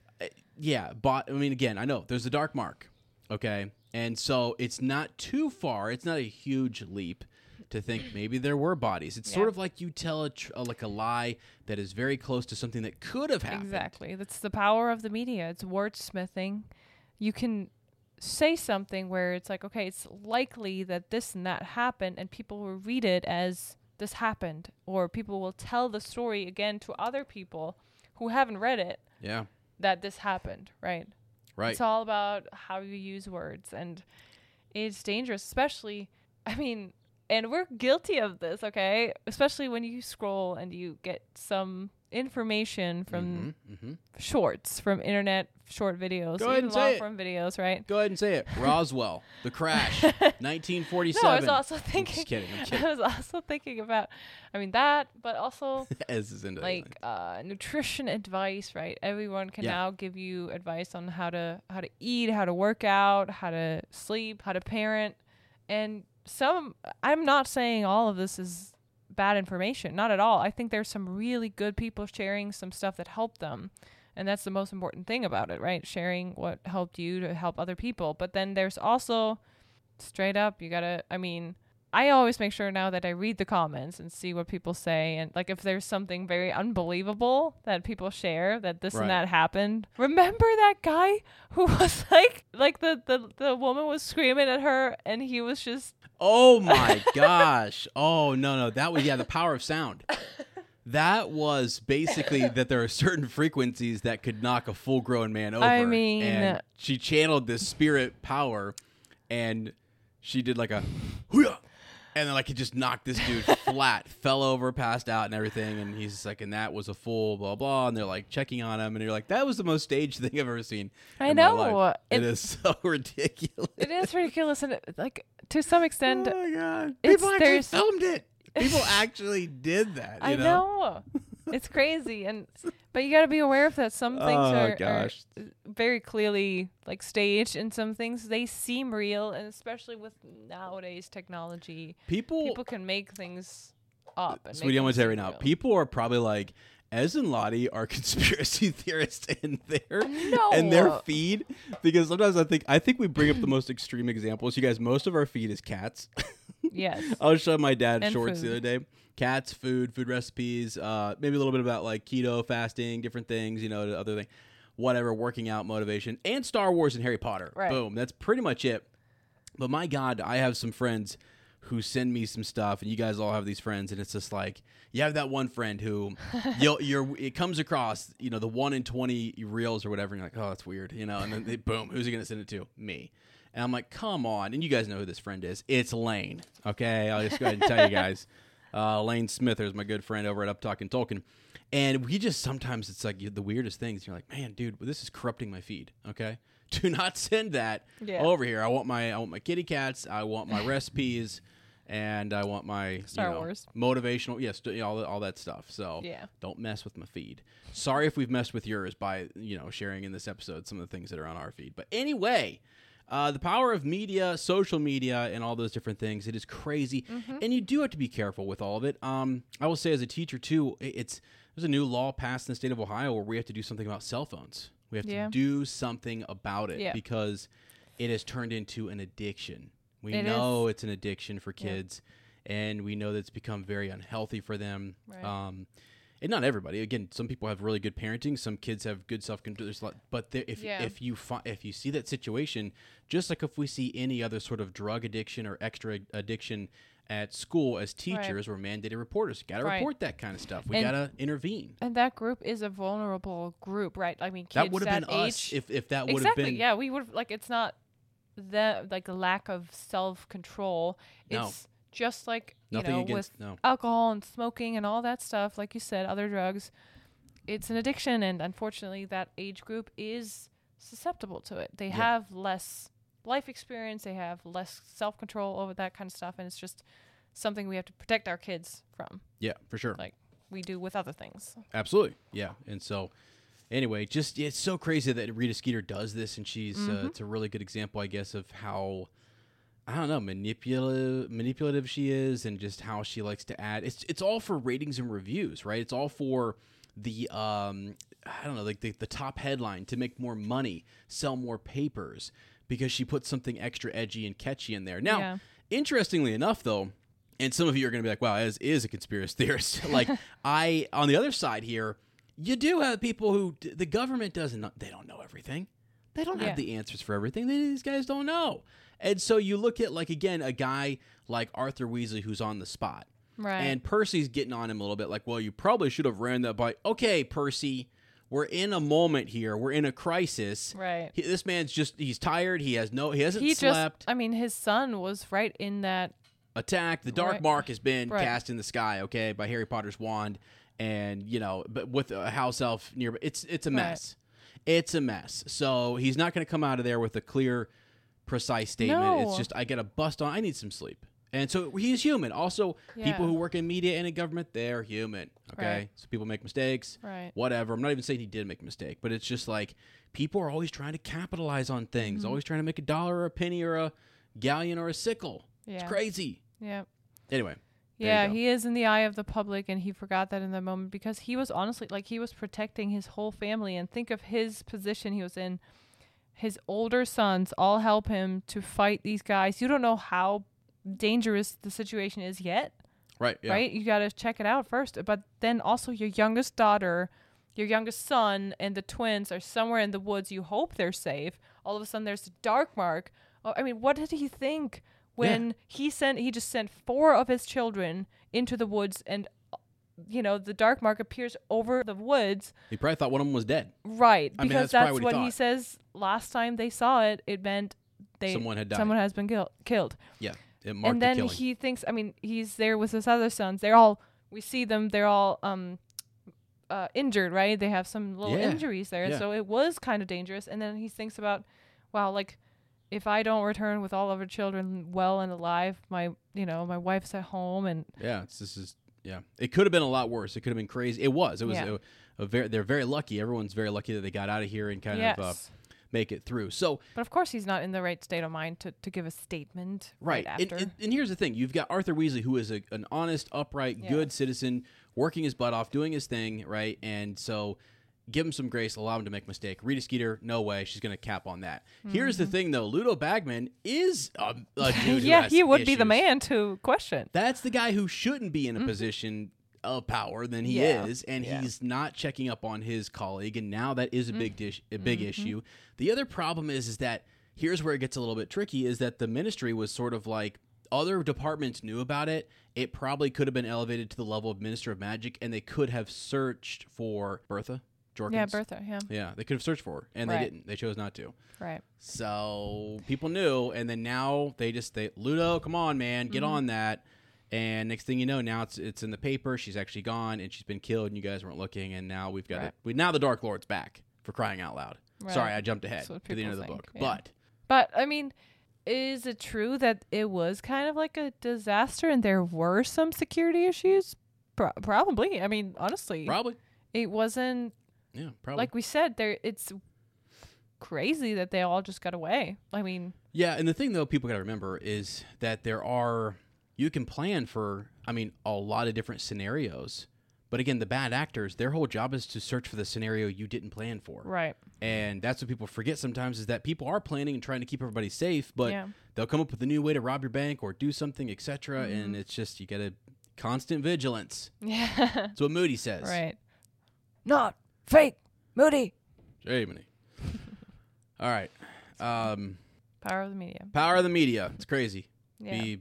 Again, I know there's a dark mark. Okay. And so it's not too far. It's not a huge leap to think maybe there were bodies. It's sort of like you tell a lie that is very close to something that could have happened. Exactly. That's the power of the media. It's wordsmithing. You can say something where it's like, okay, it's likely that this and that happened, and people will read it as this happened, or people will tell the story again to other people who haven't read it. Yeah. That this happened, right? Right. It's all about how you use words, and it's dangerous, especially, and we're guilty of this, okay? Especially when you scroll and you get some information from shorts, from internet short videos, Go ahead even and say it. long-form videos, right? Go ahead and say it. Roswell, the crash, 1947. No, I was also thinking. I'm just kidding. I was also thinking about, that, but also Ez is into nutrition advice, right? Everyone can now give you advice on how to eat, how to work out, how to sleep, how to parent, and I'm not saying all of this is bad information, not at all. I think there's some really good people sharing some stuff that helped them. And that's the most important thing about it, right? Sharing what helped you to help other people. But then there's also straight up, I always make sure now that I read the comments and see what people say. And like if there's something very unbelievable that people share, that this and that happened. Remember that guy who was like the woman was screaming at her and he was just... Oh my gosh. Oh, no. That was, the power of sound. That was basically that there are certain frequencies that could knock a full-grown man over. And she channeled this spirit power, and she did like a hoo-yah, and then like it just knocked this dude flat, fell over, passed out, and everything. And he's like, and that was a full blah blah. And they're like checking on him, and you're like, that was the most staged thing I've ever seen. I know. My life. It is so ridiculous. It is ridiculous, and to some extent, oh my god, people actually filmed it. People actually did that. I know. It's crazy, but you got to be aware of that. Some things are very clearly like staged, and some things they seem real. And especially with nowadays technology, people can make things up. And Sweetie, I'm gonna tell you right now, people are probably like, Ez and Lottie are conspiracy theorists in their feed, because sometimes I think we bring up the most extreme examples. You guys, most of our feed is cats. Yes. I was showing my dad and shorts food. the other day. Cats, food recipes, maybe a little bit about like keto, fasting, different things, the other thing, whatever, working out, motivation, and Star Wars and Harry Potter. Right. Boom. That's pretty much it. But my God, I have some friends who send me some stuff, and you guys all have these friends, and it's just like, you have that one friend who it comes across, the 1 in 20 reels or whatever, and you're like, oh, that's weird, and then boom, who's he going to send it to? Me. And I'm like, come on. And you guys know who this friend is. It's Lane. Okay? I'll just go ahead and tell you guys. Lane Smithers, my good friend over at Up Talkin' Tolkien. And we just, sometimes it's like the weirdest things. You're like, man, dude, this is corrupting my feed. Okay? Do not send that over here. I want my kitty cats. I want my recipes. And I want my Star Wars motivational, all that stuff. So don't mess with my feed. Sorry if we've messed with yours by sharing in this episode some of the things that are on our feed. But anyway, The power of media, social media, and all those different things, it is crazy. And you do have to be careful with all of it. I will say as a teacher, too, there's a new law passed in the state of Ohio where we have to do something about cell phones. We have to do something about it because it has turned into an addiction. We know it's an addiction for kids, and we know that it's become very unhealthy for them. Right. And not everybody. Again, some people have really good parenting. Some kids have good self-control. But if you see that situation, just like if we see any other sort of drug addiction or extra addiction at school as teachers, we're mandated reporters. Got to report that kind of stuff. We got to intervene. And that group is a vulnerable group, right? I mean, kids that would have been age, us if that would have been. Yeah, we would like. It's not the like a lack of self-control. It's just like, with alcohol and smoking and all that stuff, like you said, other drugs, it's an addiction. And unfortunately, that age group is susceptible to it. They have less life experience. They have less self-control over that kind of stuff. And it's just something we have to protect our kids from. Yeah, for sure. Like we do with other things. Absolutely. Yeah. And so anyway, it's so crazy that Rita Skeeter does this. And she's it's a really good example, I guess, of how, I don't know, manipulative she is, and just how she likes to add. It's all for ratings and reviews, right? It's all for the I don't know, like the top headline to make more money, sell more papers, because she puts something extra edgy and catchy in there. Now, interestingly enough, though, and some of you are going to be like, "Wow, as is a conspiracy theorist." Like on the other side here, you do have people who the government they don't know everything. They don't have the answers for everything. These guys don't know. And so you look at, like, again, a guy like Arthur Weasley who's on the spot. Right. And Percy's getting on him a little bit like, well, you probably should have ran that by. Okay, Percy, we're in a moment here. We're in a crisis. Right. This man's he's tired. He hasn't slept. His son was right in that attack. The dark mark has been cast in the sky, okay, by Harry Potter's wand. And, but with a house elf nearby, it's a mess. It's a mess. So he's not going to come out of there with a clear, precise statement. No. It's just, I get a bust on. I need some sleep. And so he's human. Also, people who work in media and in government, they're human. Okay? Right. So people make mistakes. Right. Whatever. I'm not even saying he did make a mistake, but it's just like people are always trying to capitalize on things, always trying to make $1 or a penny or a galleon or a sickle. Yeah. It's crazy. Yeah. Anyway. Yeah, he is in the eye of the public, and he forgot that in the moment because he was honestly, he was protecting his whole family. And think of his position he was in. His older sons all help him to fight these guys. You don't know how dangerous the situation is yet. Right, yeah. Right? You got to check it out first. But then also your youngest daughter, your youngest son, and the twins are somewhere in the woods. You hope they're safe. All of a sudden there's a dark mark. Oh, I mean, what did he think when he just sent 4 of his children into the woods, and the dark mark appears over the woods? He probably thought one of them was dead. Right, because that's what he says. Last time they saw it, it meant someone had died. Someone has been killed. Yeah, it marked and then the killing. he thinks. I mean, he's there with his other sons. We see them. They're all injured. Right? They have some little injuries there. Yeah. So it was kind of dangerous. And then he thinks about, wow, if I don't return with all of her children well and alive, my wife's at home, and it could have been a lot worse. It could have been crazy. It was they're very lucky. Everyone's very lucky that they got out of here and kind of make it through. So, but of course he's not in the right state of mind to give a statement right after. And here's the thing: you've got Arthur Weasley, who is an honest, upright, good citizen, working his butt off, doing his thing, right? And so, give him some grace, allow him to make a mistake. Rita Skeeter, no way, she's going to cap on that. Here's the thing, though: Ludo Bagman is a dude who has he would issues. be the man to question. That's the guy who shouldn't be in a position of power than he is, and he's not checking up on his colleague, and now that is a big issue. The other problem is that here's where it gets a little bit tricky: is that the ministry was sort of like other departments knew about it. It probably could have been elevated to the level of Minister of Magic, and they could have searched for Bertha Jorkins. Yeah, Bertha. Yeah, they could have searched for her, and they didn't. They chose not to. Right. So people knew, and then now Ludo, come on, man, get on that. And next thing you know, now it's in the paper. She's actually gone, and she's been killed, and you guys weren't looking. And now we've got it. Now the Dark Lord's back, for crying out loud. Right. Sorry, I jumped ahead to the end of the book. Yeah. But I mean, is it true that it was kind of like a disaster, and there were some security issues? Probably. I mean, honestly, probably it wasn't. Yeah, probably. Like we said, crazy that they all just got away. I mean, Yeah, and the thing, though, people got to remember is that you can plan for, a lot of different scenarios. But again, the bad actors, their whole job is to search for the scenario you didn't plan for. right. And that's what people forget sometimes, is that people are planning and trying to keep everybody safe, but Yeah. they'll come up with a new way to rob your bank or do something, etc. And it's just, you got to constant vigilance. Yeah. That's what Moody says. Right. Not fake, Moody. Jamie. All right. Power of the media. Power of the media. It's crazy. Yeah.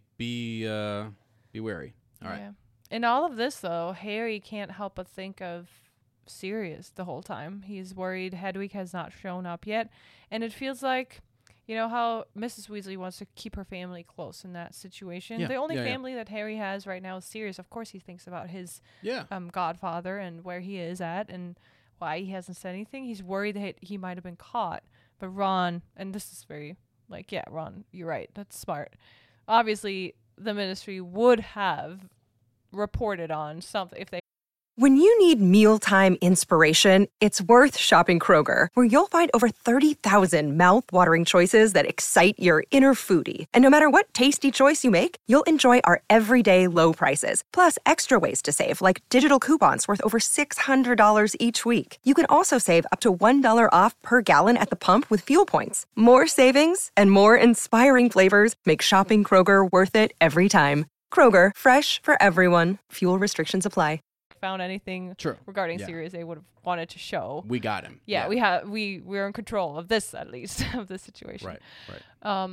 Be wary. All right. Yeah. In all of this, though, Harry can't help but think of Sirius the whole time. He's worried Hedwig has not shown up yet. And it feels like, you know how Mrs. Weasley wants to keep her family close in that situation. Yeah, The only yeah, yeah. family that Harry has right now is Sirius. Of course, he thinks about his Yeah. godfather and where he is at and why he hasn't said anything. He's worried that he might have been caught. But Ron, and this is very, Ron, you're right. That's smart. Obviously, the Ministry would have reported on something if they. When you need mealtime inspiration, it's worth shopping Kroger, where you'll find over 30,000 mouth-watering choices that excite your inner foodie. And no matter what tasty choice you make, you'll enjoy our everyday low prices, plus extra ways to save, like digital coupons worth over $600 each week. You can also save up to $1 off per gallon at the pump with fuel points. More savings and more inspiring flavors make shopping Kroger worth it every time. Kroger, fresh for everyone. Fuel restrictions apply. Found anything regarding Sirius they would have wanted to show. We got him. Yeah, we're in control of this, at least, of this situation. Right.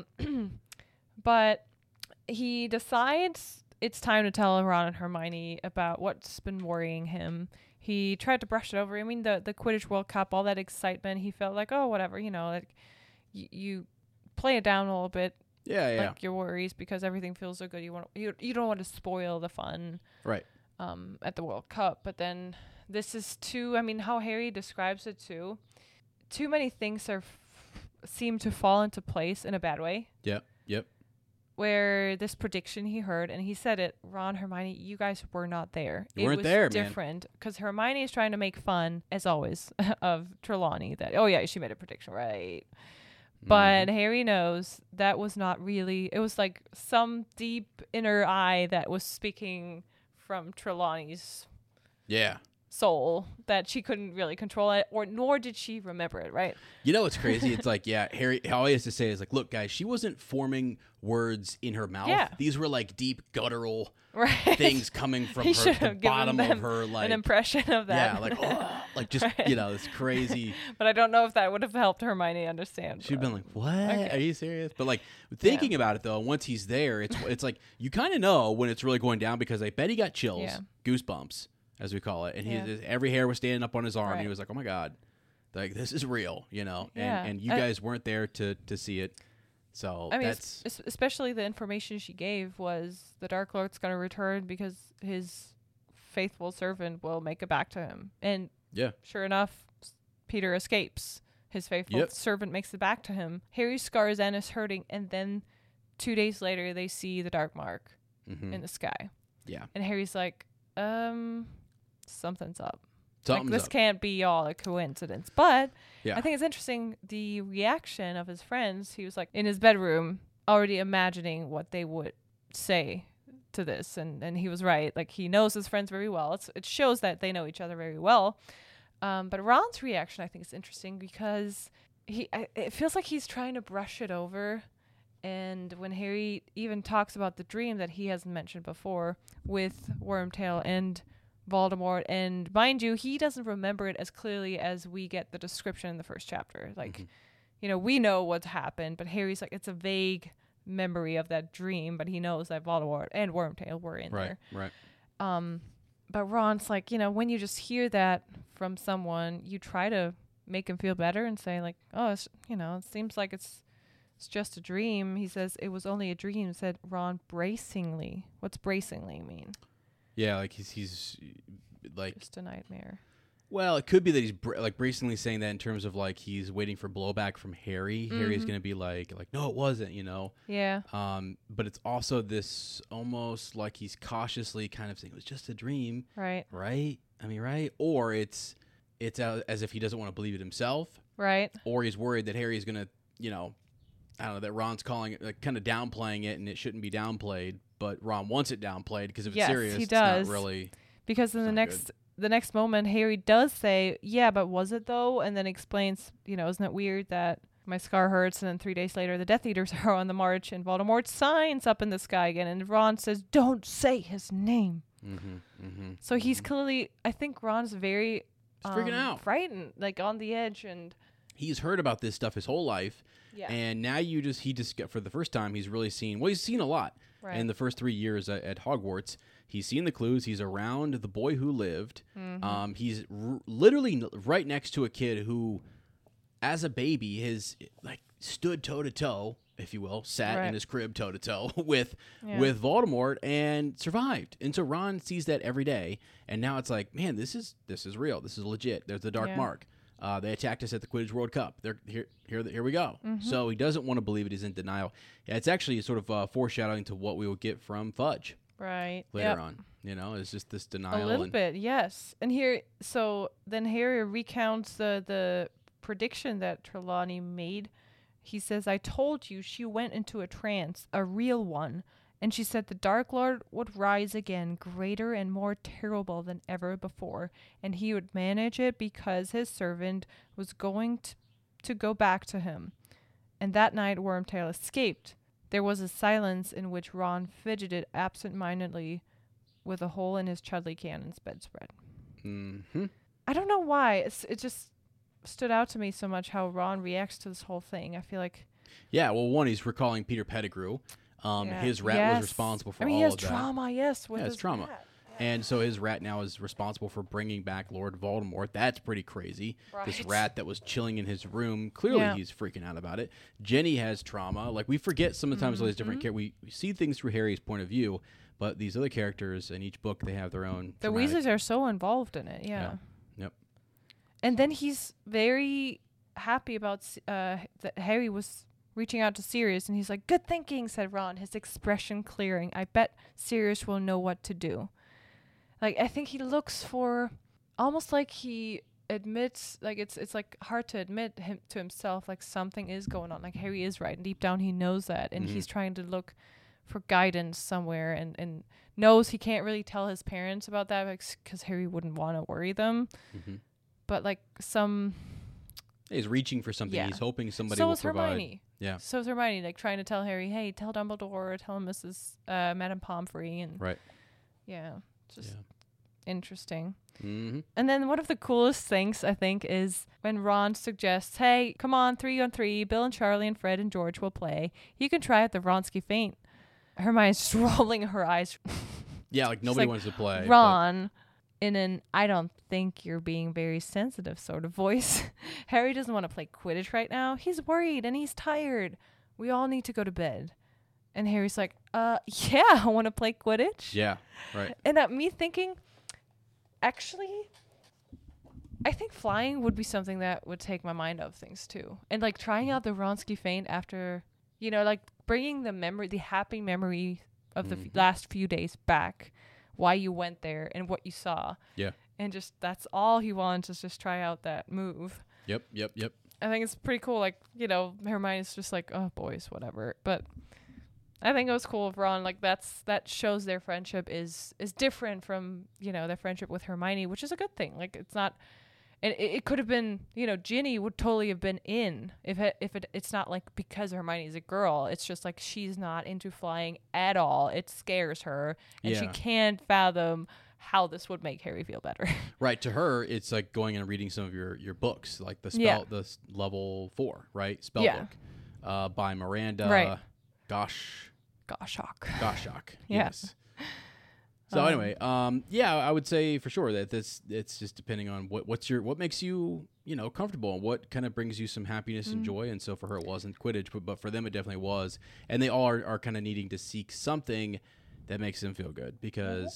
But he decides it's time to tell Ron and Hermione about what's been worrying him. He tried to brush it over. I mean, the Quidditch World Cup, all that excitement, he felt like, oh, whatever, like you play it down a little bit. Yeah. Like your worries, because everything feels so good. You don't want to spoil the fun. Right. At the World Cup. But then this is how Harry describes it too. Too many things seem to fall into place in a bad way. Yep. Where this prediction he heard, and he said it, Ron, Hermione, you guys were not there. You weren't there, man. It was different, because Hermione is trying to make fun, as always, of Trelawney. That, oh yeah, she made a prediction, right? But Harry knows that was not really, it was like some deep inner eye that was speaking from Trelawney's soul, that she couldn't really control it, nor did she remember it, right? You know what's crazy? It's like, Harry, all he has to say is like, look, guys, she wasn't forming words in her mouth. Yeah. These were like deep guttural right. things coming from he her, the bottom them of her, like an impression of that. Yeah, like, oh, like just right. This crazy. But I don't know if that would have helped Hermione understand. She'd been like, "What? Okay. Are you serious?" But like thinking about it though, once he's there, it's like you kind of know when it's really going down, because I bet he got chills, goosebumps, as we call it, and every hair was standing up on his arm. Right. He was like, "Oh my god, like this is real," Yeah. And you guys weren't there to see it. So that's especially the information she gave was the Dark Lord's going to return because his faithful servant will make it back to him. And sure enough, Peter escapes. His faithful servant makes it back to him. Harry's scars and is hurting, and then 2 days later they see the dark mark in the sky. Yeah. And Harry's like, something's up. Something's this up. can't be all a coincidence. But I think it's interesting, the reaction of his friends. He was like in his bedroom already imagining what they would say to this, and he was right. Like, he knows his friends very well. It shows that they know each other very well. But Ron's reaction, I think, is interesting because it feels like he's trying to brush it over. And when Harry even talks about the dream that he hasn't mentioned before with Wormtail and Voldemort, and mind you, he doesn't remember it as clearly as we get the description in the first chapter. Like, we know what's happened, but Harry's like, it's a vague memory of that dream, but he knows that Voldemort and Wormtail were in there. Right. But Ron's like, when you just hear that from someone, you try to make him feel better and say like, oh, it seems like it's just a dream. He says it was only a dream, said Ron bracingly. What's bracingly mean? Yeah, like he's like just a nightmare. Well, it could be that he's bracingly saying that in terms of like he's waiting for blowback from Harry. Harry's gonna be like no, it wasn't, Yeah. But it's also this almost like he's cautiously kind of saying it was just a dream. Right. Right. I mean, right. Or it's as if he doesn't want to believe it himself. Right. or he's worried that Harry's gonna, I don't know, that Ron's calling it, like, kind of downplaying it, and it shouldn't be downplayed, but Ron wants it downplayed because if Yes, it's serious, he it's does. not really. Because in It's the not next moment, Harry does say, "Yeah, but was it though?" And then explains, isn't it weird that my scar hurts? And then 3 days later, the Death Eaters are on the march, and Voldemort signs up in the sky again, and Ron says, "Don't say his name." So he's clearly, I think Ron's very He's freaking out, frightened, like on the edge, and he's heard about this stuff his whole life, yeah, and now he just got, for the first time, he's really seen. Well, he's seen a lot right. in the first 3 years at Hogwarts. He's seen the clues. He's around the boy who lived. He's literally right next to a kid who, as a baby, has like stood toe to toe, if you will, sat Right. in his crib toe to toe with Voldemort and survived. And so Ron sees that every day, and now it's like, man, this is real. This is legit. There's the dark Yeah. mark. They attacked us at the Quidditch World Cup. They're here we go. So he doesn't want to believe it. He's in denial. Yeah, it's actually sort of foreshadowing to what we will get from Fudge right later Yep. on. It's just this denial. A little bit, yes. And here, so then Harry recounts the prediction that Trelawney made. He says, "I told you she went into a trance, a real one. And she said the Dark Lord would rise again, greater and more terrible than ever before. And he would manage it because his servant was going to go back to him. And that night Wormtail escaped. There was a silence in which Ron fidgeted absent-mindedly with a hole in his Chudley Cannon's bedspread." I don't know why. It just stood out to me so much how Ron reacts to this whole thing. I feel like... Yeah, well, one, he's recalling Peter Pettigrew. His rat was responsible for all he has of that. trauma, yes. With Yeah, it's his trauma. rat. And so his rat now is responsible for bringing back Lord Voldemort. That's pretty crazy. This Right. rat that was chilling in his room, clearly Yeah. he's freaking out about it. Jenny has trauma. Like, we forget sometimes all these different characters. We see things through Harry's point of view, but these other characters in each book, they have their own The traumatic- Weasleys are so involved in it, yeah. Yep. And then he's very happy about that Harry was reaching out to Sirius, and he's like, "Good thinking," said Ron, his expression clearing. "I bet Sirius will know what to do." Like, I think he looks for, almost like he admits, like it's like hard to admit to himself, like something is going on. Like Harry is right, and deep down he knows that, and he's trying to look for guidance somewhere, and knows he can't really tell his parents about that because Harry wouldn't want to worry them. But like He's reaching for something. Yeah. He's hoping somebody so will is provide. Hermione. Yeah. So is Hermione, like trying to tell Harry, "Hey, tell Dumbledore, tell Mrs. Madame Pomfrey," and Right. yeah, just Yeah. interesting. Mm-hmm. And then one of the coolest things, I think, is when Ron suggests, "Hey, come on, 3-on-3, Bill and Charlie and Fred and George will play. You can try out the Vronsky feint." Hermione's just rolling her eyes. Yeah, like nobody wants to play. but- Ron, in an "I don't think you're being very sensitive" sort of voice. Harry doesn't want to play Quidditch right now. He's worried and he's tired. We all need to go to bed. And Harry's like, yeah, I want to play Quidditch. Yeah, right. And me thinking, actually, I think flying would be something that would take my mind off things too. And like trying out the Vronsky feint after, like bringing the happy memory of the last few days back, why you went there and what you saw. Yeah. And just that's all he wants is just try out that move. Yep. I think it's pretty cool. Like, Hermione's just like, "Oh, boys, whatever." But I think it was cool of Ron. Like that shows their friendship is different from, their friendship with Hermione, which is a good thing. Like it's not, and it could have been, Ginny would totally have been in if it's not like because Hermione's a girl. It's just like she's not into flying at all. It scares her, and she Yeah. can't fathom how this would make Harry feel better. Right. To her, it's like going and reading some of your books, like the spell, Yeah. level 4, right? Spell Yeah. book, by Miranda. Right. Goshawk. Yeah. Yes. So anyway, I would say for sure that it's just depending on what makes you comfortable and what kind of brings you some happiness and joy. And so for her, it wasn't Quidditch, but for them, it definitely was. And they all are kind of needing to seek something that makes them feel good because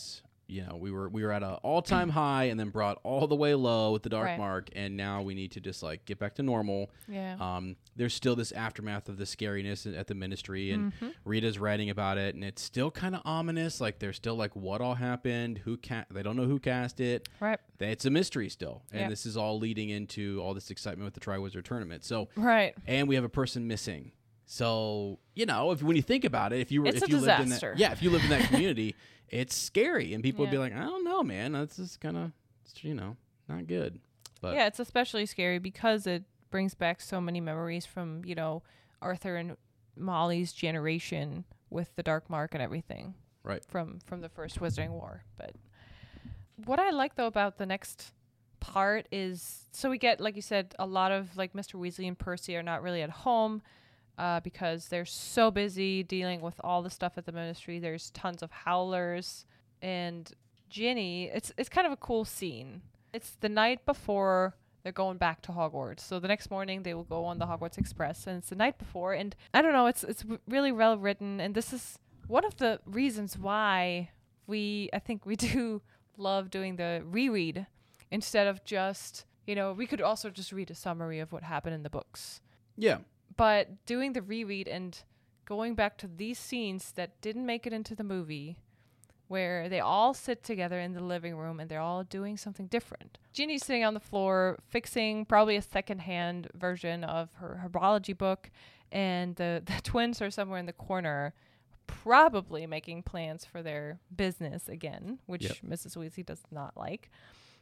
we were at an all-time high and then brought all the way low with the Dark Right. Mark, and now we need to just like get back to normal. Yeah. There's still this aftermath of the scariness at the Ministry, and Rita's writing about it, and it's still kind of ominous. Like they're still like, what all happened? They don't know who cast it. Right. It's a mystery still, and Yep. this is all leading into all this excitement with the Triwizard Tournament. So, Right. and we have a person missing. So when you think about it, if you It's a lived in disaster. that, if you lived in that community, it's scary, and people would be Yeah. like, I don't know, man, that's just kind of not good. But Yeah, it's especially scary because it brings back so many memories from, Arthur and Molly's generation with the Dark Mark and everything. Right. From the first Wizarding War. But what I like though about the next part is, so we get, like you said, a lot of like Mr. Weasley and Percy are not really at home because they're so busy dealing with all the stuff at the Ministry. There's tons of howlers, and Ginny, it's kind of a cool scene. It's the night before they're going back to Hogwarts. So the next morning they will go on the Hogwarts Express, and it's the night before. And I don't know, it's really well written, and this is one of the reasons why I think we do love doing the reread instead of just, we could also just read a summary of what happened in the books. yeah, But doing the reread and going back to these scenes that didn't make it into the movie, where they all sit together in the living room and they're all doing something different. Ginny's sitting on the floor fixing probably a secondhand version of her herbology book, and the twins are somewhere in the corner probably making plans for their business again, which Yep. Mrs. Weasley does not like.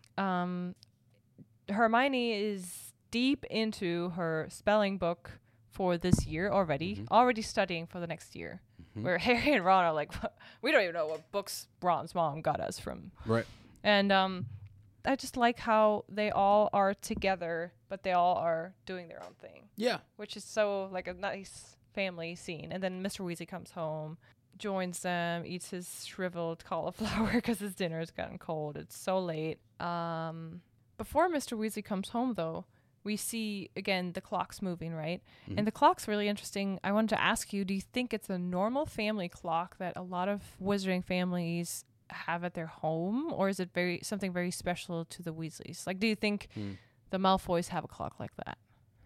Hermione is deep into her spelling book for this year already studying for the next year. Where Harry and Ron are like, we don't even know what books Ron's mom got us from. right. And I just like how they all are together, but they all are doing their own thing, Yeah, which is so like a nice family scene. And then Mr. Weasley comes home, joins them, eats his shriveled cauliflower because his dinner has gotten cold. It's so late. Before Mr. Weasley comes home, though, we see, again, the clock's moving, right? And the clock's really interesting. I wanted to ask you, do you think it's a normal family clock that a lot of wizarding families have at their home? Or is it something very special to the Weasleys? Like, do you think the Malfoys have a clock like that?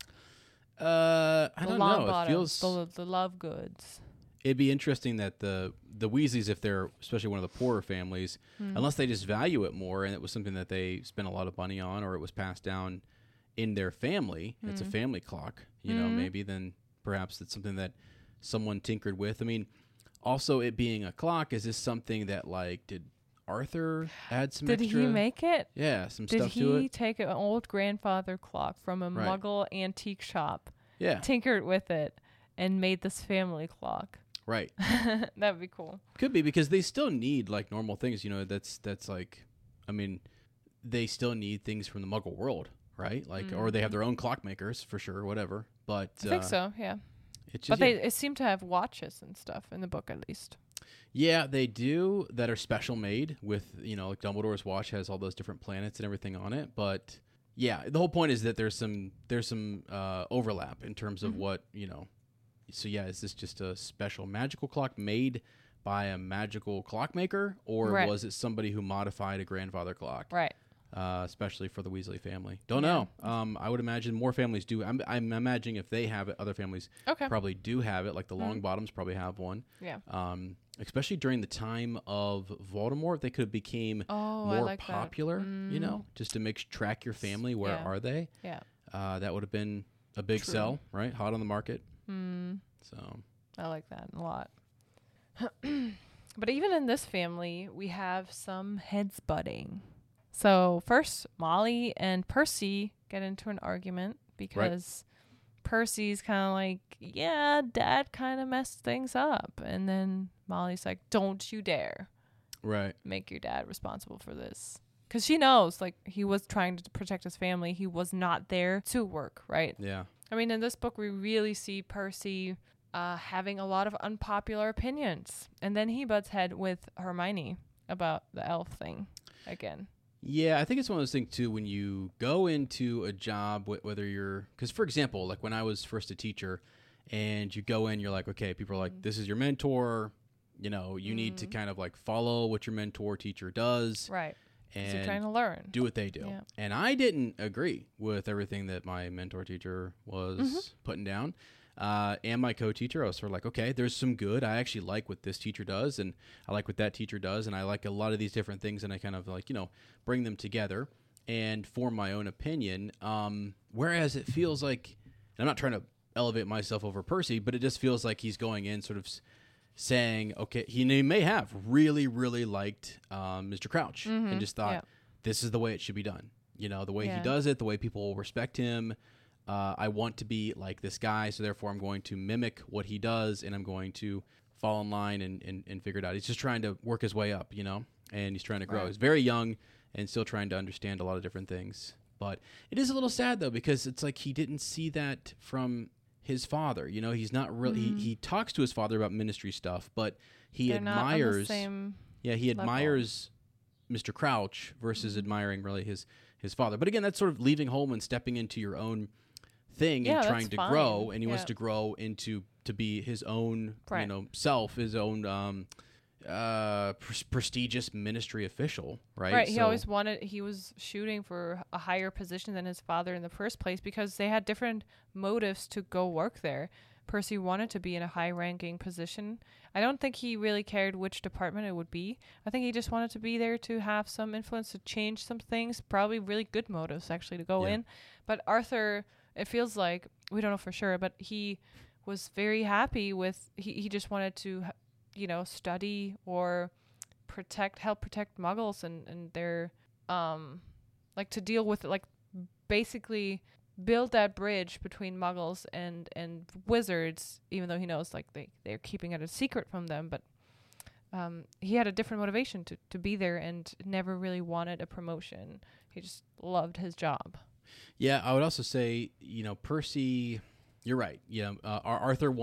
I The don't know. It Longbottoms, feels the Lovegoods. it'd be interesting that the Weasleys, if they're especially one of the poorer families, unless they just value it more and it was something that they spent a lot of money on, or it was passed down in their family, it's a family clock, maybe then perhaps it's something that someone tinkered with. I mean, also it being a clock, is this something that like did Arthur add some Did extra? he make it? Yeah, some Did stuff to he it. take an old grandfather clock from a Right. Muggle antique shop, Yeah, tinkered with it, and made this family clock? right. That'd be cool. Could be, because they still need like normal things. That's like, I mean, they still need things from the Muggle world, right? Like, or they have their own clockmakers for sure, whatever. But I think so, yeah. It's But just, they seem to have watches and stuff in the book, at least. yeah, they do, that are special made with, like Dumbledore's watch has all those different planets and everything on it. But yeah, the whole point is that there's some overlap in terms of what, So yeah, is this just a special magical clock made by a magical clockmaker, or Right. was it somebody who modified a grandfather clock? Right. Especially for the Weasley family. Don't know. I would imagine more families do. I'm imagining if they have it, other families Okay. probably do have it. Like the Longbottoms probably have one. Yeah. Especially during the time of Voldemort, they could have became Oh, I more like that. popular. Just to track your family. Where Yeah. are they? Yeah. That would have been a big True. sell, right? Hot on the market. So I like that a lot. But even in this family, we have some heads butting. So first, Molly and Percy get into an argument because Percy's kind of like, yeah, Dad kind of messed things up. And then Molly's like, don't you dare right. make your dad responsible for this. Because she knows, like, he was trying to protect his family. He was not there to work, right? Yeah. I mean, in this book, we really see Percy having a lot of unpopular opinions. And then he butts head with Hermione about the elf thing again. Yeah, I think it's one of those things, too, when you go into a job, whether you're... Because, for example, like when I was first a teacher and you go in, you're like, okay, people are like, this is your mentor, You know, you need to kind of like follow what your mentor teacher does. Right. 'Cause And you're trying to learn. do what they do. Yeah. And I didn't agree with everything that my mentor teacher was putting down. And my co-teacher, I was sort of like, okay, there's some good. I actually like what this teacher does, and I like what that teacher does, and I like a lot of these different things, and I kind of like, you know, bring them together and form my own opinion. Whereas it feels like, and I'm not trying to elevate myself over Percy, but it just feels like he's going in sort of saying, okay, he may have really, really liked Mr. Crouch and just thought, this is the way it should be done. You know, the way he does it, the way people will respect him. I want to be like this guy, so therefore I'm going to mimic what he does, and I'm going to fall in line and figure it out. He's just trying to work his way up, you know, and he's trying to grow. He's very young and still trying to understand a lot of different things. But it is a little sad, though, because it's like he didn't see that from his father. You know, he's not really he talks to his father about ministry stuff, but he admires he admires Mr. Crouch versus admiring really his father. But again, that's sort of leaving home and stepping into your own thing and trying to grow, and he wants to grow into to be his own you know self, his own prestigious ministry official, right? Right. He was shooting for a higher position than his father in the first place because they had different motives to go work there. Percy wanted to be in a high-ranking position. I don't think he really cared which department it would be. I think he just wanted to be there to have some influence, to change some things, probably really good motives, actually, to go in. But Arthur, it feels like, we don't know for sure, but he was very happy with, he just wanted to, you know, study or help protect Muggles and their, like to deal with, like, basically build that bridge between Muggles and wizards, even though he knows like they're keeping it a secret from them. But he had a different motivation to be there and never really wanted a promotion. He just loved his job. Yeah, I would also say, you know, Percy, you're right. You know, Arthur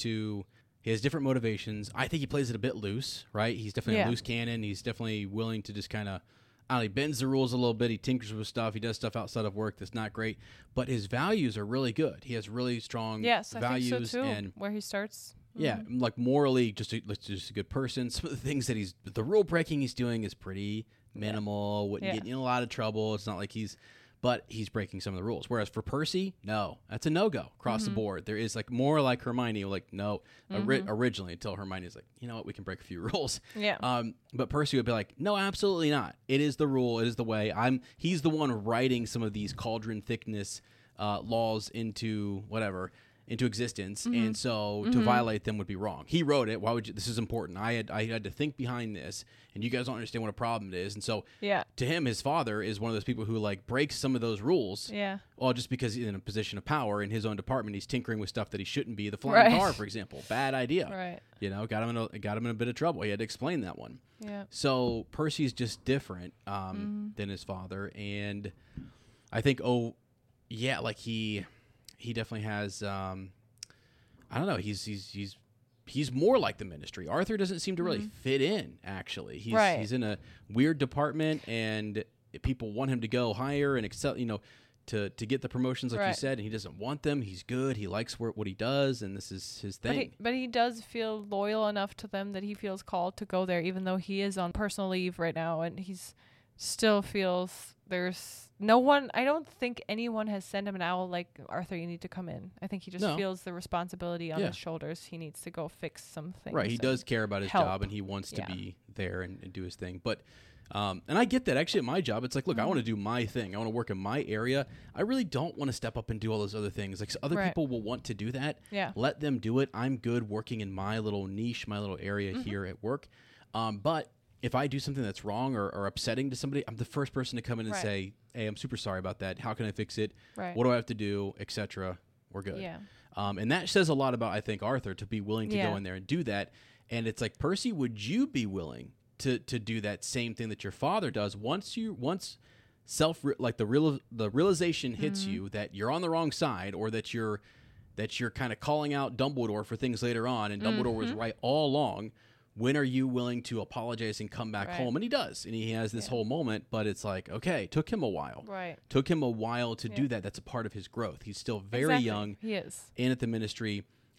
he has different motivations. I think he plays it a bit loose, right? He's definitely a loose cannon. He's definitely willing to just kind of, he bends the rules a little bit. He tinkers with stuff. He does stuff outside of work that's not great. But his values are really good. He has really strong values. I think so too, and where he starts. Yeah, like morally, just a good person. Some of the things that the rule breaking he's doing is pretty minimal. Wouldn't get in a lot of trouble. It's not like but he's breaking some of the rules. Whereas for Percy, no, that's a no-go across the board. There is like more like Hermione, like no, originally until Hermione's like, you know what, we can break a few rules. Yeah. But Percy would be like, no, absolutely not. It is the rule. It is the way. He's the one writing some of these cauldron thickness laws into existence, and so to violate them would be wrong. He wrote it. Why would you? This is important. I had to think behind this, and you guys don't understand what a problem it is. And so, to him, his father is one of those people who like breaks some of those rules. Yeah. Well, just because he's in a position of power in his own department, he's tinkering with stuff that he shouldn't be. The flying car, for example, bad idea. Right. You know, got him in a bit of trouble. He had to explain that one. Yeah. So Percy's just different than his father, and I think like he definitely has. I don't know. He's more like the Ministry. Arthur doesn't seem to really fit in. Actually, he's in a weird department, and people want him to go higher and excel. You know, to get the promotions, like you said, and he doesn't want them. He's good. He likes what he does, and this is his thing. But he does feel loyal enough to them that he feels called to go there, even though he is on personal leave right now, and he's still feels there's no one. I don't think anyone has sent him an owl like, Arthur, you need to come in. I think he just feels the responsibility on his shoulders. He needs to go fix some things. Right. He does care about his job, and he wants to be there and do his thing. But and I get that. Actually, at my job, it's like, look, I want to do my thing. I want to work in my area. I really don't want to step up and do all those other things. Like, so other people will want to do that. Yeah. Let them do it. I'm good working in my little niche, my little area here at work. But if I do something that's wrong or upsetting to somebody, I'm the first person to come in and say, hey, I'm super sorry about that. How can I fix it? Right. What do I have to do, etc. We're good. Yeah. And that says a lot about, I think, Arthur, to be willing to go in there and do that. And it's like, Percy, would you be willing to do that same thing that your father does once the realization hits you that you're on the wrong side, or that you're kind of calling out Dumbledore for things later on, and Dumbledore was right all along? When are you willing to apologize and come back home? And he does. And he has this whole moment, but it's like, okay, took him a while. Right. Took him a while to do that. That's a part of his growth. He's still very young. He is. And at the Ministry.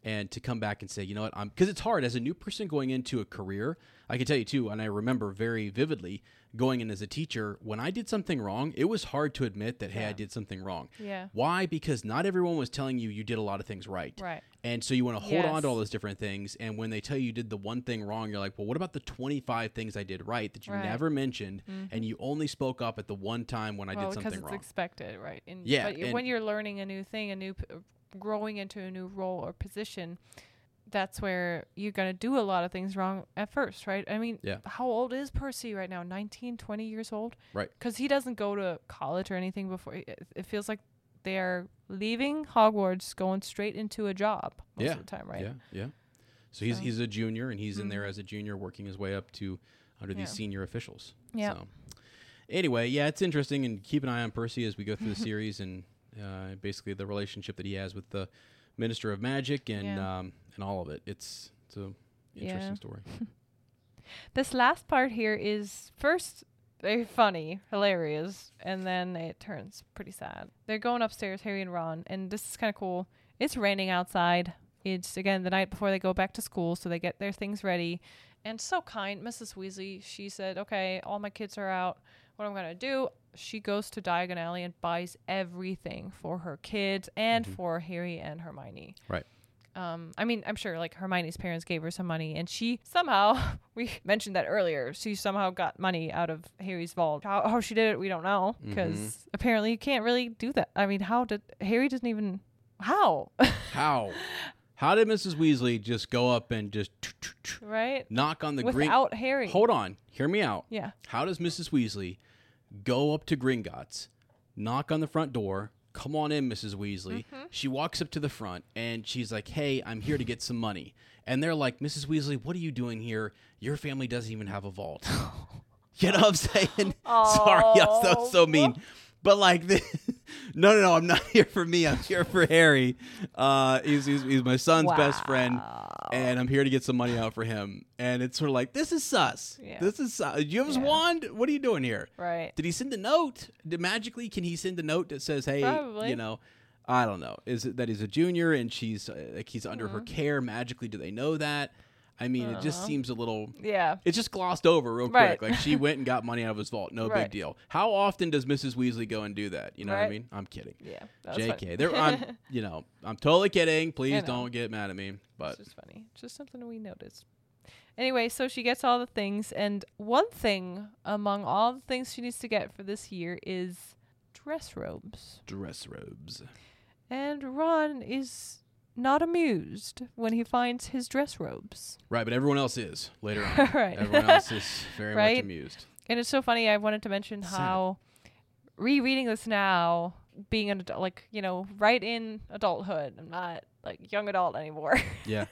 and to come back and say, you know what, because it's hard as a new person going into a career. I can tell you too, and I remember very vividly going in as a teacher, when I did something wrong, it was hard to admit that, hey, I did something wrong. Yeah. Why? Because not everyone was telling you did a lot of things right. Right. And so you want to hold on to all those different things. And when they tell you did the one thing wrong, you're like, well, what about the 25 things I did right that you never mentioned, and you only spoke up at the one time when I did something wrong? Because it's expected, right? But when you're learning a new thing, growing into a new role or position, that's where you're going to do a lot of things wrong at first, right? I mean, how old is Percy right now? 19, 20 years old? Right. Because he doesn't go to college or anything before. It feels like they're leaving Hogwarts, going straight into a job most of the time, right? Yeah. So he's a junior, and he's in there as a junior working his way up to under these senior officials. Yeah. So anyway, it's interesting, and keep an eye on Percy as we go through the series and basically the relationship that he has with the Minister of Magic and all of it. It's an interesting story. This last part here is first very funny, hilarious, and then it turns pretty sad. They're going upstairs, Harry and Ron, and this is kind of cool. It's raining outside. It's, again, the night before they go back to school, so they get their things ready. And so kind, Mrs. Weasley, she said, okay, all my kids are out. What I'm going to do, she goes to Diagon Alley and buys everything for her kids and for Harry and Hermione. Right. I mean, I'm sure like Hermione's parents gave her some money, and she somehow, we mentioned that earlier, she somehow got money out of Harry's vault. How she did it, we don't know, because apparently you can't really do that. I mean, Harry doesn't even, how? How did Mrs. Weasley just go up and just right? knock on the without Harry? Hold on, hear me out. Yeah. How does Mrs. Weasley go up to Gringotts, knock on the front door? Come on in, Mrs. Weasley. She walks up to the front, and she's like, hey, I'm here to get some money. And they're like, Mrs. Weasley, what are you doing here? Your family doesn't even have a vault. You know what I'm saying? Sorry, that was so mean. But like, no, I'm not here for me. I'm here for Harry. He's my son's best friend, and I'm here to get some money out for him. And it's sort of like, this is sus. Yeah. This is sus. Do you have his wand? What are you doing here? Right. Did he send a note? Can he send a note that says, hey, probably. I don't know. Is it that he's a junior and she's he's under her care magically? Do they know that? I mean, it just seems a little... Yeah. It's just glossed over real quick. Like, she went and got money out of his vault. No big deal. How often does Mrs. Weasley go and do that? You know what I mean? I'm kidding. Yeah. JK. I'm totally kidding. Please don't get mad at me. But it's just funny. Just something we noticed. Anyway, so she gets all the things. And one thing among all the things she needs to get for this year is dress robes. And Ron is... not amused when he finds his dress robes. Right, but everyone else is later on. Right. Everyone else is very much amused. And it's so funny. I wanted to mention how rereading this now, being an adult, like, right in adulthood, I'm not like young adult anymore. Yeah.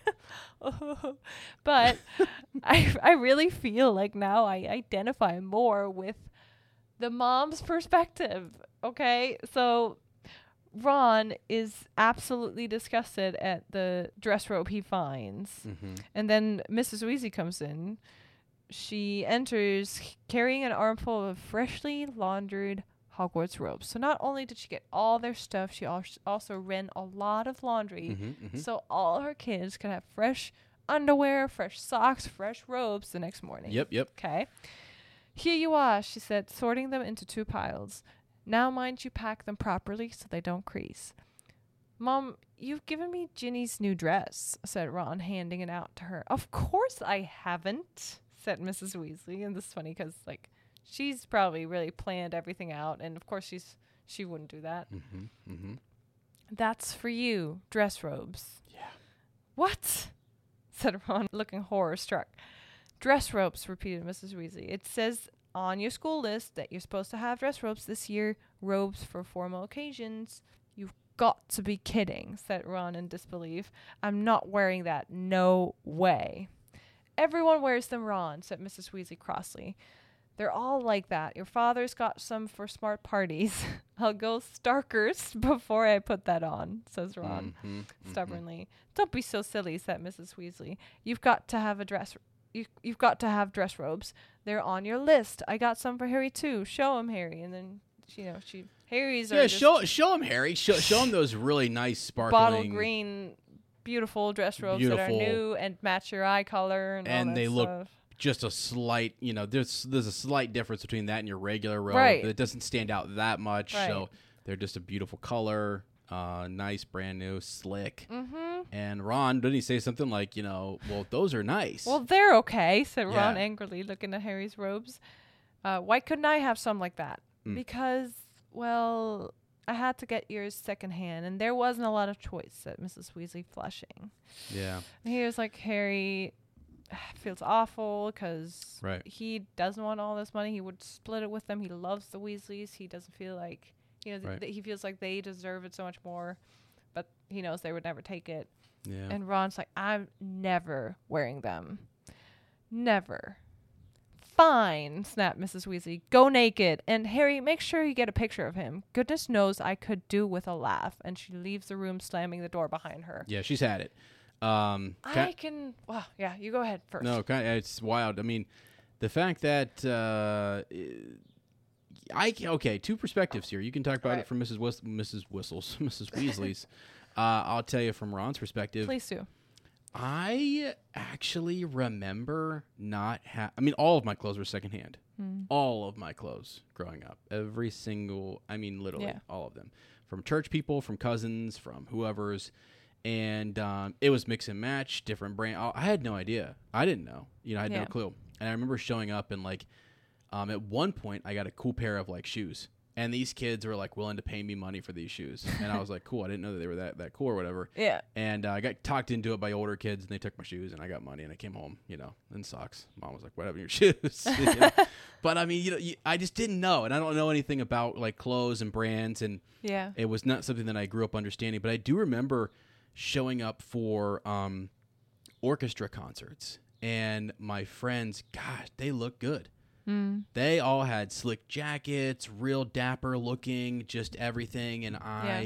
But I really feel like now I identify more with the mom's perspective. Okay, so Ron is absolutely disgusted at the dress robe he finds. And then Mrs. Weasley comes in. She enters carrying an armful of freshly laundered Hogwarts robes. So not only did she get all their stuff, she also ran a lot of laundry. So all her kids could have fresh underwear, fresh socks, fresh robes the next morning. Yep. Okay. Here you are, she said, sorting them into 2 piles. Now mind you pack them properly so they don't crease. Mom, you've given me Ginny's new dress, said Ron, handing it out to her. Of course I haven't, said Mrs. Weasley. And this is funny because, like, she's probably really planned everything out. And, of course, she wouldn't do that. That's for you, dress robes. Yeah. What? Said Ron, looking horror-struck. Dress robes, repeated Mrs. Weasley. It says... on your school list that you're supposed to have dress robes this year, robes for formal occasions. You've got to be kidding, said Ron in disbelief. I'm not wearing that. No way. Everyone wears them, Ron, said Mrs. Weasley crossly. They're all like that. Your father's got some for smart parties. I'll go Starkers before I put that on, says Ron stubbornly. Don't be so silly, said Mrs. Weasley. You've got to have dress robes. They're on your list. I got some for Harry too. Show him, Harry. And then Harry's show him, Harry. Show him those really nice sparkling bottle green beautiful dress robes that are Beautiful. new and match your eye color and all And that they look stuff. just a slight, there's a slight difference between that and your regular robe. Right. It doesn't stand out that much. Right. So they're just a beautiful color, nice, brand new, slick. Mm-hmm. And Ron, didn't he say something like, well, those are nice. Well, they're okay, said Ron Yeah. angrily, looking at Harry's robes. Why couldn't I have some like that? Because, well, I had to get yours secondhand, and there wasn't a lot of choice, said Mrs. Weasley, flushing. Yeah. And he was like, Harry feels awful because Right. he doesn't want all this money. He would split it with them. He loves the Weasleys. He doesn't feel like, Right. he feels like they deserve it so much more, but he knows they would never take it. Yeah. And Ron's like, I'm never wearing them. Never. Fine, snapped Mrs. Weasley. Go naked. And Harry, make sure you get a picture of him. Goodness knows I could do with a laugh. And she leaves the room, slamming the door behind her. Yeah, she's had it. Well, yeah, you go ahead first. No, it's wild. I mean, the fact that two perspectives here. You can talk about Right. it from Mrs. Weasley's. I'll tell you from Ron's perspective. Please do. I actually remember all of my clothes were secondhand. All of my clothes growing up. Every single, literally Yeah. all of them. From church people, from cousins, from whoever's. And it was mix and match, different brand. I had no idea. I didn't know. I had no clue. And I remember showing up and at one point I got a cool pair of shoes. And these kids were willing to pay me money for these shoes. And I was like, cool. I didn't know that they were that cool or whatever. Yeah. And I got talked into it by older kids, and they took my shoes, and I got money, and I came home, in socks. Mom was like, "What happened to your shoes?" But I just didn't know, and I don't know anything about clothes and brands, and Yeah. it was not something that I grew up understanding. But I do remember showing up for orchestra concerts, and my friends, gosh, they look good. They all had slick jackets, real dapper looking, just everything, and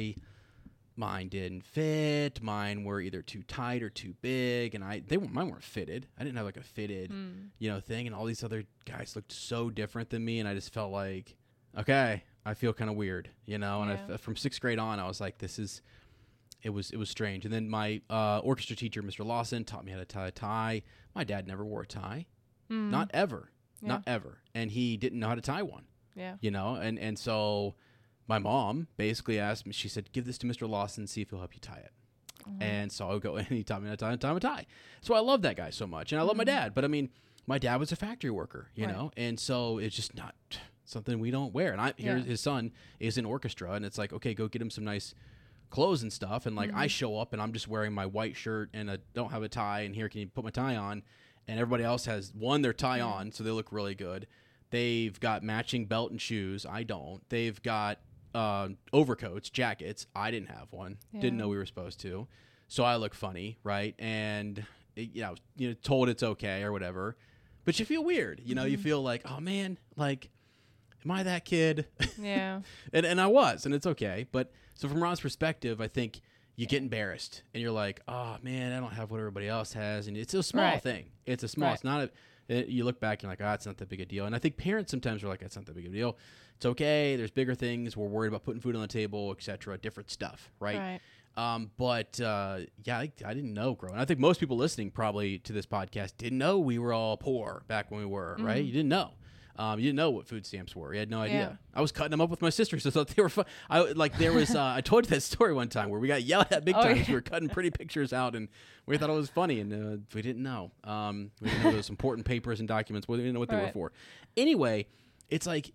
mine didn't fit. Mine were either too tight or too big, and mine weren't fitted. I didn't have a fitted, thing, and all these other guys looked so different than me, and I just felt like, okay, I feel kind of weird, And from 6th grade on, I was like, it was strange. And then my orchestra teacher, Mr. Lawson, taught me how to tie a tie. My dad never wore a tie, not ever. Yeah. Not ever. And he didn't know how to tie one. Yeah. And so my mom basically asked me, she said, give this to Mr. Lawson, see if he'll help you tie it. And so I would go, and he taught me how to tie a tie. So I love that guy so much. And I love my dad. But my dad was a factory worker, you know? And so it's just not something we don't wear. And his son is in orchestra, and it's like, okay, go get him some nice clothes and stuff. And I show up and I'm just wearing my white shirt and I don't have a tie. And here, can you put my tie on? And everybody else has their tie on, so they look really good. They've got matching belt and shoes. I don't. They've got overcoats, jackets. I didn't have one. Yeah. Didn't know we were supposed to. So I look funny, right? And told it's okay or whatever. But you feel weird. You feel like, oh man, am I that kid? Yeah. and I was, and it's okay. But so from Ron's perspective, I think you get embarrassed and you're like, oh man, I don't have what everybody else has. And it's a small thing. It's a small, it's not you look back and you're like, oh, it's not that big a deal. And I think parents sometimes are like, it's not that big a deal. It's okay. There's bigger things. We're worried about putting food on the table, etc. Different stuff. Right. But I didn't know growing. I think most people listening probably to this podcast didn't know we were all poor back when we were, right? You didn't know. You didn't know what food stamps were. You had no idea. Yeah. I was cutting them up with my sisters. I thought they were fun. I told you that story one time where we got yelled at big time. We were cutting pretty pictures out, and we thought it was funny, and we didn't know. We didn't know those important papers and documents. We didn't know what they were for. Anyway, it's like,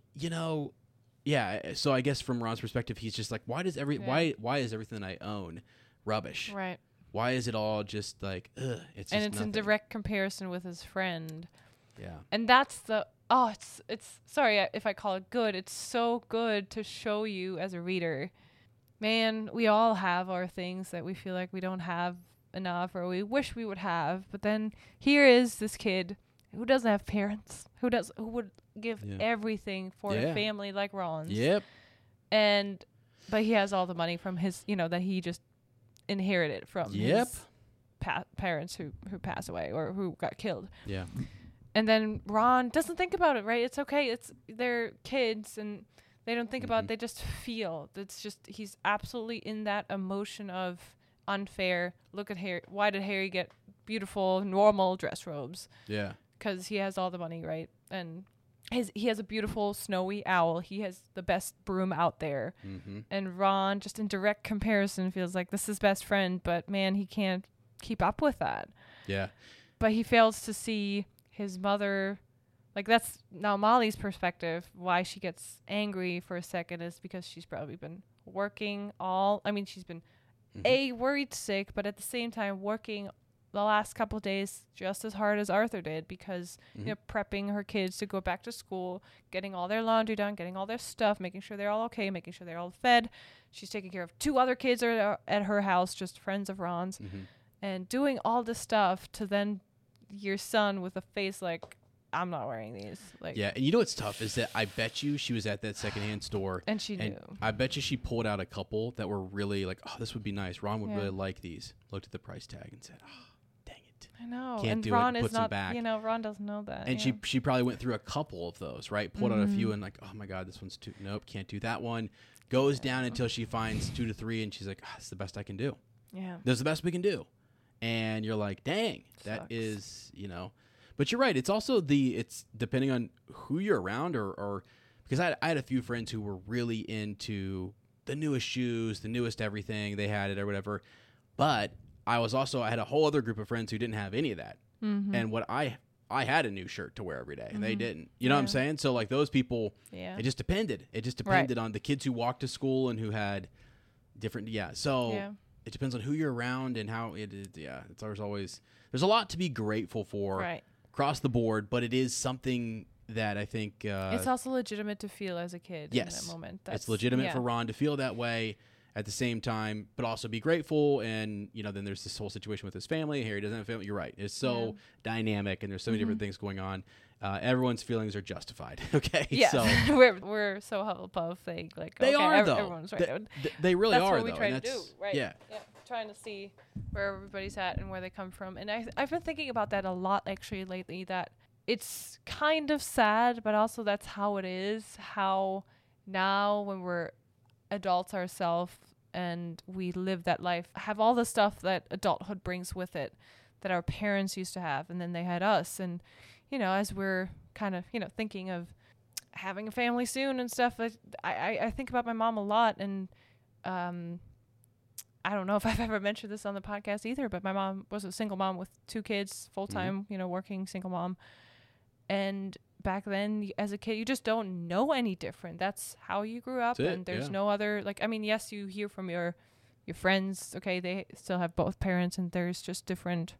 yeah. So I guess from Ron's perspective, he's just like, why is everything that I own rubbish? Right. Why is it all just like, ugh? It's in direct comparison with his friend. Yeah. And that's it's sorry if I call it good. It's so good to show you as a reader. Man, we all have our things that we feel like we don't have enough or we wish we would have. But then here is this kid who doesn't have parents, who would give everything for a family like Ron's. Yep. But he has all the money from his, that he just inherited from his parents who passed away or who got killed. Yeah. And then Ron doesn't think about it, right? It's okay. They're kids and they don't think about it. They just feel. It's just he's absolutely in that emotion of unfair. Look at Harry. Why did Harry get beautiful, normal dress robes? Yeah. Because he has all the money, right? And he has a beautiful snowy owl. He has the best broom out there. Mm-hmm. And Ron, just in direct comparison, feels like this is best friend, but man, he can't keep up with that. Yeah. But he fails to see his mother. Like, that's now Molly's perspective. Why she gets angry for a second is because she's probably been working she's been worried sick, but at the same time working the last couple of days just as hard as Arthur did, because prepping her kids to go back to school, getting all their laundry done, getting all their stuff, making sure they're all okay, making sure they're all fed. She's taking care of 2 other kids at her house, just friends of Ron's, and doing all this stuff to then your son with a face like, I'm not wearing these. Like, yeah, and you know what's tough is that I bet you she was at that secondhand store, and she knew. I bet you she pulled out a couple that were really like, oh, this would be nice. Ron would really like these. Looked at the price tag and said, oh, dang it. I know. Can't and do Ron it. is Puts not. them back. Ron doesn't know that. And she probably went through a couple of those, right? Pulled out a few and like, oh my God, this one's too. Nope, can't do that one. Goes down until she finds 2 to 3, and she's like, that's the best I can do. Yeah. That's the best we can do. And you're like, dang, that is, But you're right. It's also it's depending on who you're around, or because I had a few friends who were really into the newest shoes, the newest everything. They had it or whatever. But I had a whole other group of friends who didn't have any of that. And what I had a new shirt to wear every day, and they didn't. You know what I'm saying? So like those people, it just depended. It just depended on the kids who walked to school and who had different. Yeah. So it depends on who you're around and how it is. Yeah. There's a lot to be grateful for. Right. Across the board, but it is something that I think it's also legitimate to feel as a kid in that moment. It's legitimate for Ron to feel that way at the same time, but also be grateful. And then there's this whole situation with his family. Harry doesn't have family. You're right. It's so dynamic, and there's so many different things going on. Everyone's feelings are justified. Okay. Yeah. So we're so above thing. Like they are though. Everyone's right. They really that's are. What we though. try to do. Right. Yeah. Trying to see where everybody's at and where they come from. And I've been thinking about that a lot actually lately, that it's kind of sad, but also that's how it is. How now when we're adults ourselves and we live that life, have all the stuff that adulthood brings with it that our parents used to have, and then they had us. And, as we're kind of, thinking of having a family soon and stuff, I think about my mom a lot. And I don't know if I've ever mentioned this on the podcast either, but my mom was a single mom with 2 kids, full-time, working single mom. And back then, as a kid, you just don't know any different. That's how you grew up. And there's no other, yes, you hear from your friends, okay, they still have both parents, and there's just different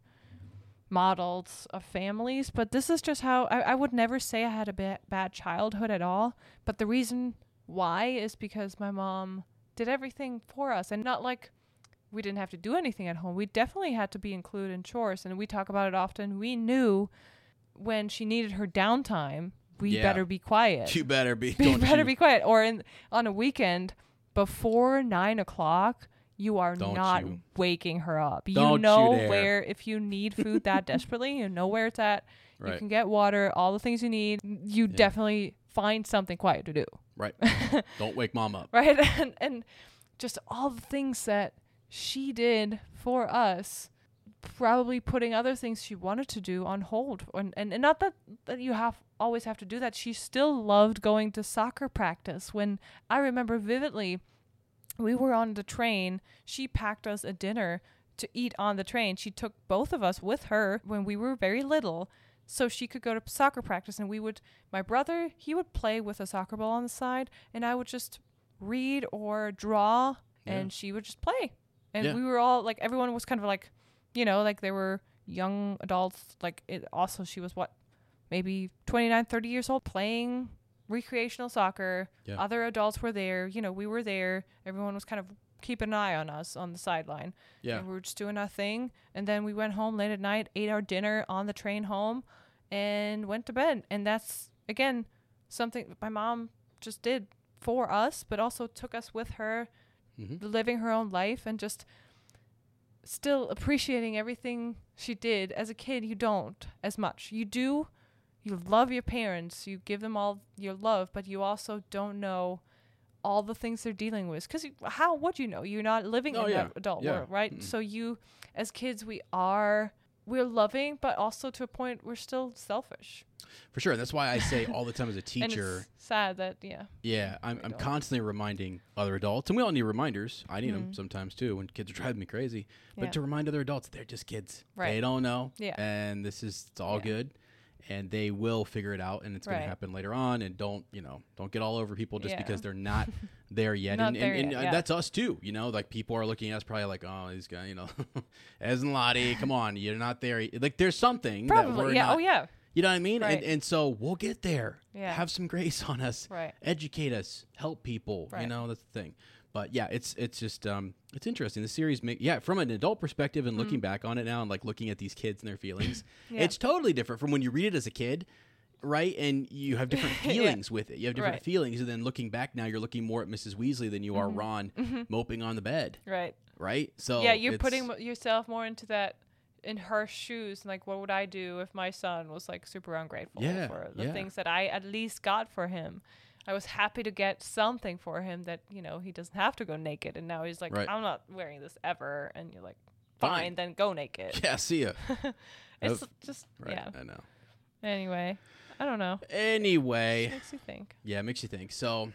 models of families. But this is just how, I would never say I had a bad childhood at all. But the reason why is because my mom did everything for us, and not like we didn't have to do anything at home. We definitely had to be included in chores, and we talk about it often. We knew when she needed her downtime, we better be quiet. You better be. Be quiet. Or on a weekend before 9 o'clock, you are not waking her up. You know where, if you need food that desperately, you know where it's at. Right. You can get water, all the things you need. You definitely find something quiet to do. Right. Don't wake mom up. Right. And just all the things that she did for us, probably putting other things she wanted to do on hold. And not that you always have to do that. She still loved going to soccer practice. When I remember vividly, we were on the train. She packed us a dinner to eat on the train. She took both of us with her when we were very little, so she could go to soccer practice. And my brother, he would play with a soccer ball on the side, and I would just read or draw, and she would just play. And we were all like, everyone was kind of like, they were young adults. She was maybe 29, 30 years old, playing recreational soccer. Yeah. Other adults were there. We were there. Everyone was kind of keeping an eye on us on the sideline. Yeah. And we were just doing our thing. And then we went home late at night, ate our dinner on the train home, and went to bed. And that's, again, something my mom just did for us, but also took us with her, living her own life, and just still appreciating everything she did. As a kid, you don't as much. You love your parents, you give them all your love, but you also don't know all the things they're dealing with. Because how would you know? You're not living in that adult world, right? Mm-hmm. So you, as kids, we're loving, but also to a point we're still selfish. For sure. That's why I say all the time as a And teacher. it's sad that, I'm constantly reminding other adults, and we all need reminders. I need them sometimes too when kids are driving me crazy. But Yeah. to remind other adults, they're just kids. Right. They don't know. Yeah. And it's all good. And they will figure it out, and it's going to happen later on. And don't get all over people just because they're not there yet. Not and there and yet, that's us too. Like people are looking at us probably like, oh, these guys, Ez and Lottie, come on, you're not there. Like there's something that we're Probably, not. Oh, yeah. You know what I mean? Right. And so we'll get there. Yeah. Have some grace on us. Right. Educate us. Help people. Right. That's the thing. But yeah, it's just it's interesting. The series from an adult perspective and looking back on it now and like looking at these kids and their feelings, it's totally different from when you read it as a kid, right? And you have different feelings with it. You have different feelings, and then looking back now, you're looking more at Mrs. Weasley than you are Ron moping on the bed. Right. Right. So yeah, you're putting yourself more into that. In her shoes, like what would I do if my son was like super ungrateful for the things that I at least got for him? I was happy to get something for him that, he doesn't have to go naked. And now he's like, I'm not wearing this ever. And you're like, fine, then go naked. Yeah, see ya. It's just, I know. Anyway, I don't know. Anyway. It makes you think. Yeah, it makes you think. So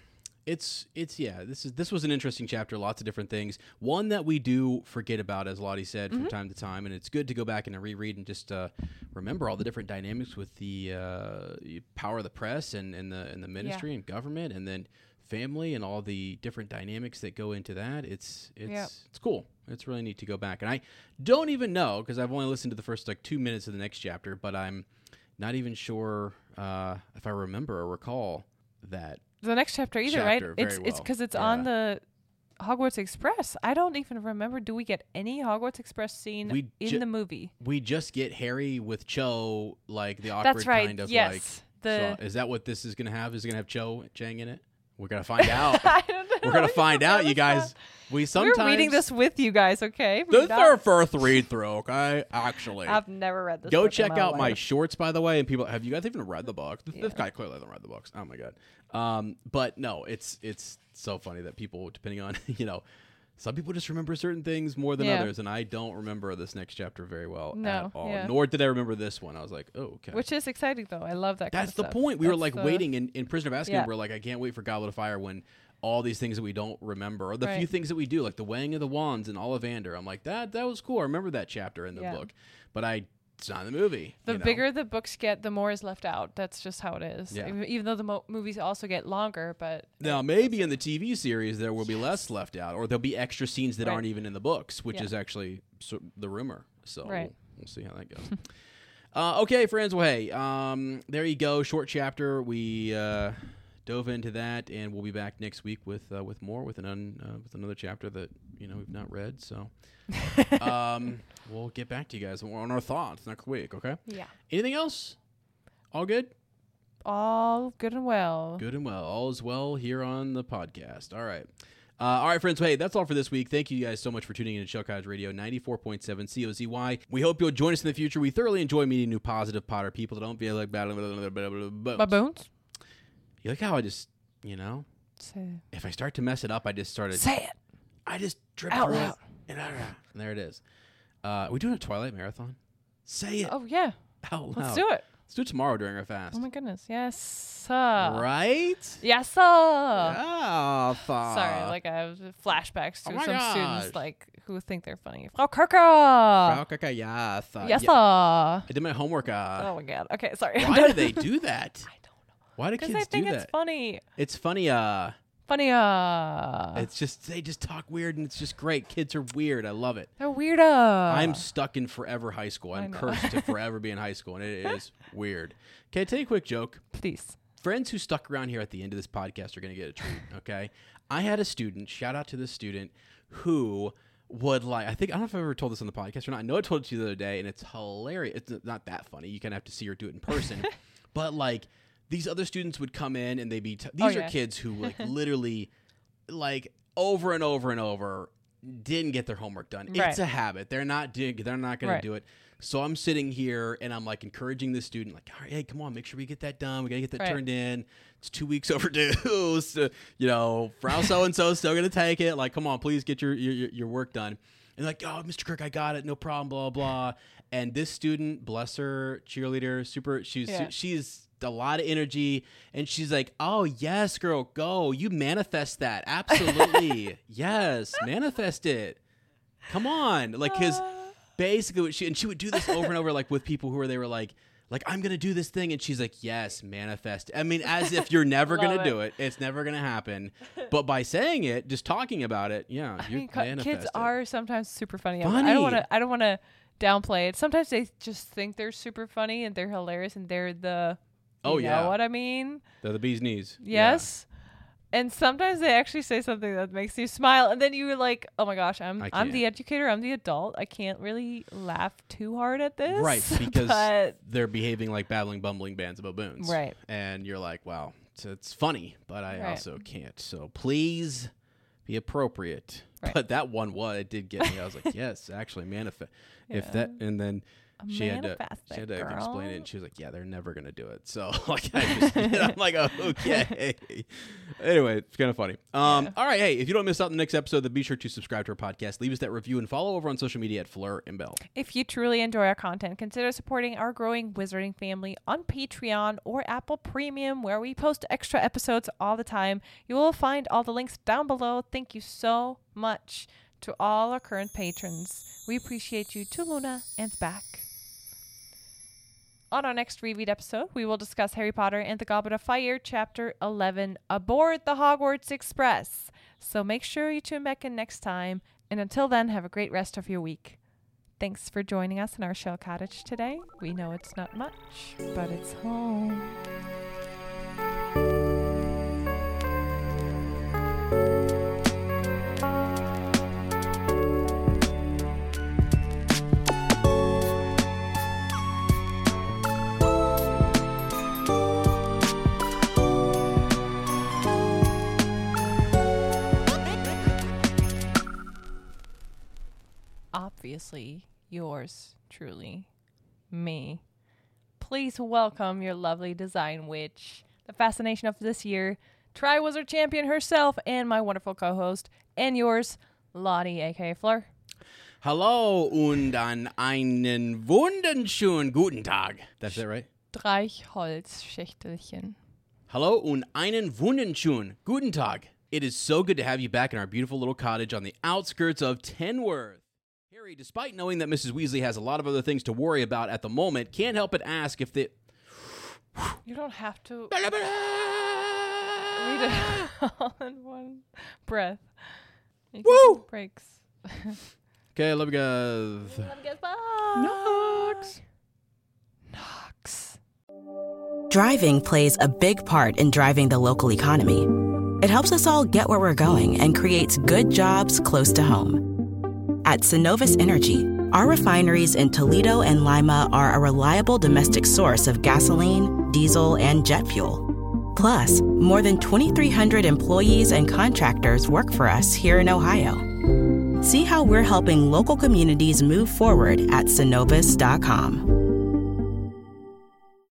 this was an interesting chapter, lots of different things. One that we do forget about, as Lottie said, from time to time, and it's good to go back and reread and just remember all the different dynamics with the power of the press and the ministry and government, and then family and all the different dynamics that go into that. It's cool. It's really neat to go back. And I don't even know, because I've only listened to the first 2 minutes of the next chapter, but I'm not even sure if I remember or recall that. The next chapter either, right? It's because it's on the Hogwarts Express. I don't even remember. Do we get any Hogwarts Express scene in the movie? We just get Harry with Cho, like the awkward kind of like. So is that what this is going to have? Is it going to have Cho Chang in it? We're going to find out. I don't know. We're going to find out, you guys. We're reading this with you guys, okay? This is our first read through, okay? Actually. I've never read this. Go check out my shorts, by the way. And people, have you guys even read the books? This guy clearly hasn't read the books. Oh, my God. But no, it's so funny that people, depending on, some people just remember certain things more than others, and I don't remember this next chapter very well at all. Yeah. Nor did I remember this one. I was like, oh, okay. Which is exciting, though. I love that That's kind of the stuff. point. We were like waiting in Prisoner of Azkaban. Yeah. We're like, I can't wait for Goblet of Fire when all these things that we don't remember, or the Right. few things that we do, like the weighing of the wands and Ollivander. I'm like, that was cool. I remember that chapter in the book, but it's not in the movie. The bigger the books get, the more is left out. That's just how it is. Yeah. Even though the movies also get longer, but Now, maybe in the TV series there will be less left out, or there'll be extra scenes that aren't even in the books, which is actually the rumor. So we'll see how that goes. Okay, friends. Well, hey, there you go. Short chapter. We dove into that, and we'll be back next week with more with another chapter that we've not read. So we'll get back to you guys on our thoughts next week. Okay. Yeah. Anything else? All good. All good and well. Good and well. All is well here on the podcast. All right. All right, friends. Hey, that's all for this week. Thank you guys so much for tuning in to Chuck Hodge Radio 94.7 COZY. We hope you'll join us in the future. We thoroughly enjoy meeting new positive Potter people that don't feel like Baboons? You like how I just, Say it. if I start to mess it up, I just started. Say it. I just drip Out through loud. it. And there it is. Are we doing a Twilight marathon? Say it Oh, yeah. out loud. Let's do it. Let's do it tomorrow during our fast. Oh, my goodness. Yes, sir. Right? Yes, sir. Yeah. Sorry, like I have flashbacks to Oh my some gosh. students like who think they're funny. Frau Kirker. Okay, yes. Yes, sir. I did my homework. Oh my god. Okay, sorry. Why do they do that? I don't know. Why do Because kids I think do it's that? funny. It's funny. Funny. It's just they just talk weird, and it's just great. Kids are weird. I love it. They're weirdo. I'm stuck in forever high school. I'm know. cursed to forever be in high school, and it is weird. Okay, tell you a quick joke. Please. Friends who stuck around here at the end of this podcast are going to get a treat, okay? I had a student, shout out to this student, who would I don't know if I've ever told this on the podcast or not. I know I told it to you the other day, and it's hilarious. It's not that funny. You kind of have to see her do it in person. But, these other students would come in, and they'd be, these are kids who, literally, over and over and over didn't get their homework done. Right. It's a habit. They're not going to do it. So I'm sitting here and I'm like encouraging the student, like, all right, hey, come on, make sure we get that done. We got to get that turned in. It's 2 weeks overdue. So, Frau so-and-so is still going to take it. Like, come on, please get your work done. And like, oh, Mr. Kirk, I got it. No problem, blah, blah. And this student, bless her, cheerleader, she's a lot of energy. And she's like, oh, yes, girl, go. You manifest that. Absolutely. Yes, manifest it. Come on. Like, because basically, she would do this over and over, like with people they were like, I'm going to do this thing. And she's like, yes, manifest. I mean, as if you're never going to do it. It's never going to happen. But by saying it, just talking about it, yeah, you manifest kids it. Are sometimes super funny. I don't want to downplay it. Sometimes they just think they're super funny and they're hilarious and they're the, you know what I mean? They're the bee's knees. Yes. Yeah. And sometimes they actually say something that makes you smile, and then you're like, "Oh my gosh, I'm the educator, I'm the adult. I can't really laugh too hard at this." Right, because they're behaving like babbling, bumbling bands of baboons. Right. And you're like, wow, it's funny, but I also can't. So please be appropriate. Right. But that one it did get me. I was like, yes, actually manifest. If that, and then she had to explain it, and she was like, yeah, they're never going to do it. So like, I'm like, oh, okay. Anyway, it's kind of funny. All right. Hey, if you don't miss out on the next episode, then be sure to subscribe to our podcast, leave us that review, and follow over on social media at Fleur and Bell. If you truly enjoy our content, consider supporting our growing Wizarding family on Patreon or Apple Premium, where we post extra episodes all the time. You will find all the links down below. Thank you so much to all our current patrons. We appreciate you. To Luna and back. On our next reread episode, we will discuss Harry Potter and the Goblet of Fire, Chapter 11, Aboard the Hogwarts Express. So make sure you tune back in next time, and until then, have a great rest of your week. Thanks for joining us in our shell cottage today. We know it's not much, but it's home. Obviously, yours truly, me. Please welcome your lovely design witch, the fascination of this year, Triwizard Champion herself, and my wonderful co-host, and yours, Lottie, aka Fleur. Hallo und an einen wunderschönen guten Tag. That's it, right? Streichholzschächtelchen. Hallo und einen wunderschönen guten Tag. It is so good to have you back in our beautiful little cottage on the outskirts of Tenworth. Harry, despite knowing that Mrs. Weasley has a lot of other things to worry about at the moment, can't help but ask if the... You don't have to read it all in one breath. Woo! Breaks. Okay, love you guys. Love you guys. Bye. Knox. Driving plays a big part in driving the local economy. It helps us all get where we're going and creates good jobs close to home. At Synovus Energy, our refineries in Toledo and Lima are a reliable domestic source of gasoline, diesel, and jet fuel. Plus, more than 2,300 employees and contractors work for us here in Ohio. See how we're helping local communities move forward at Synovus.com.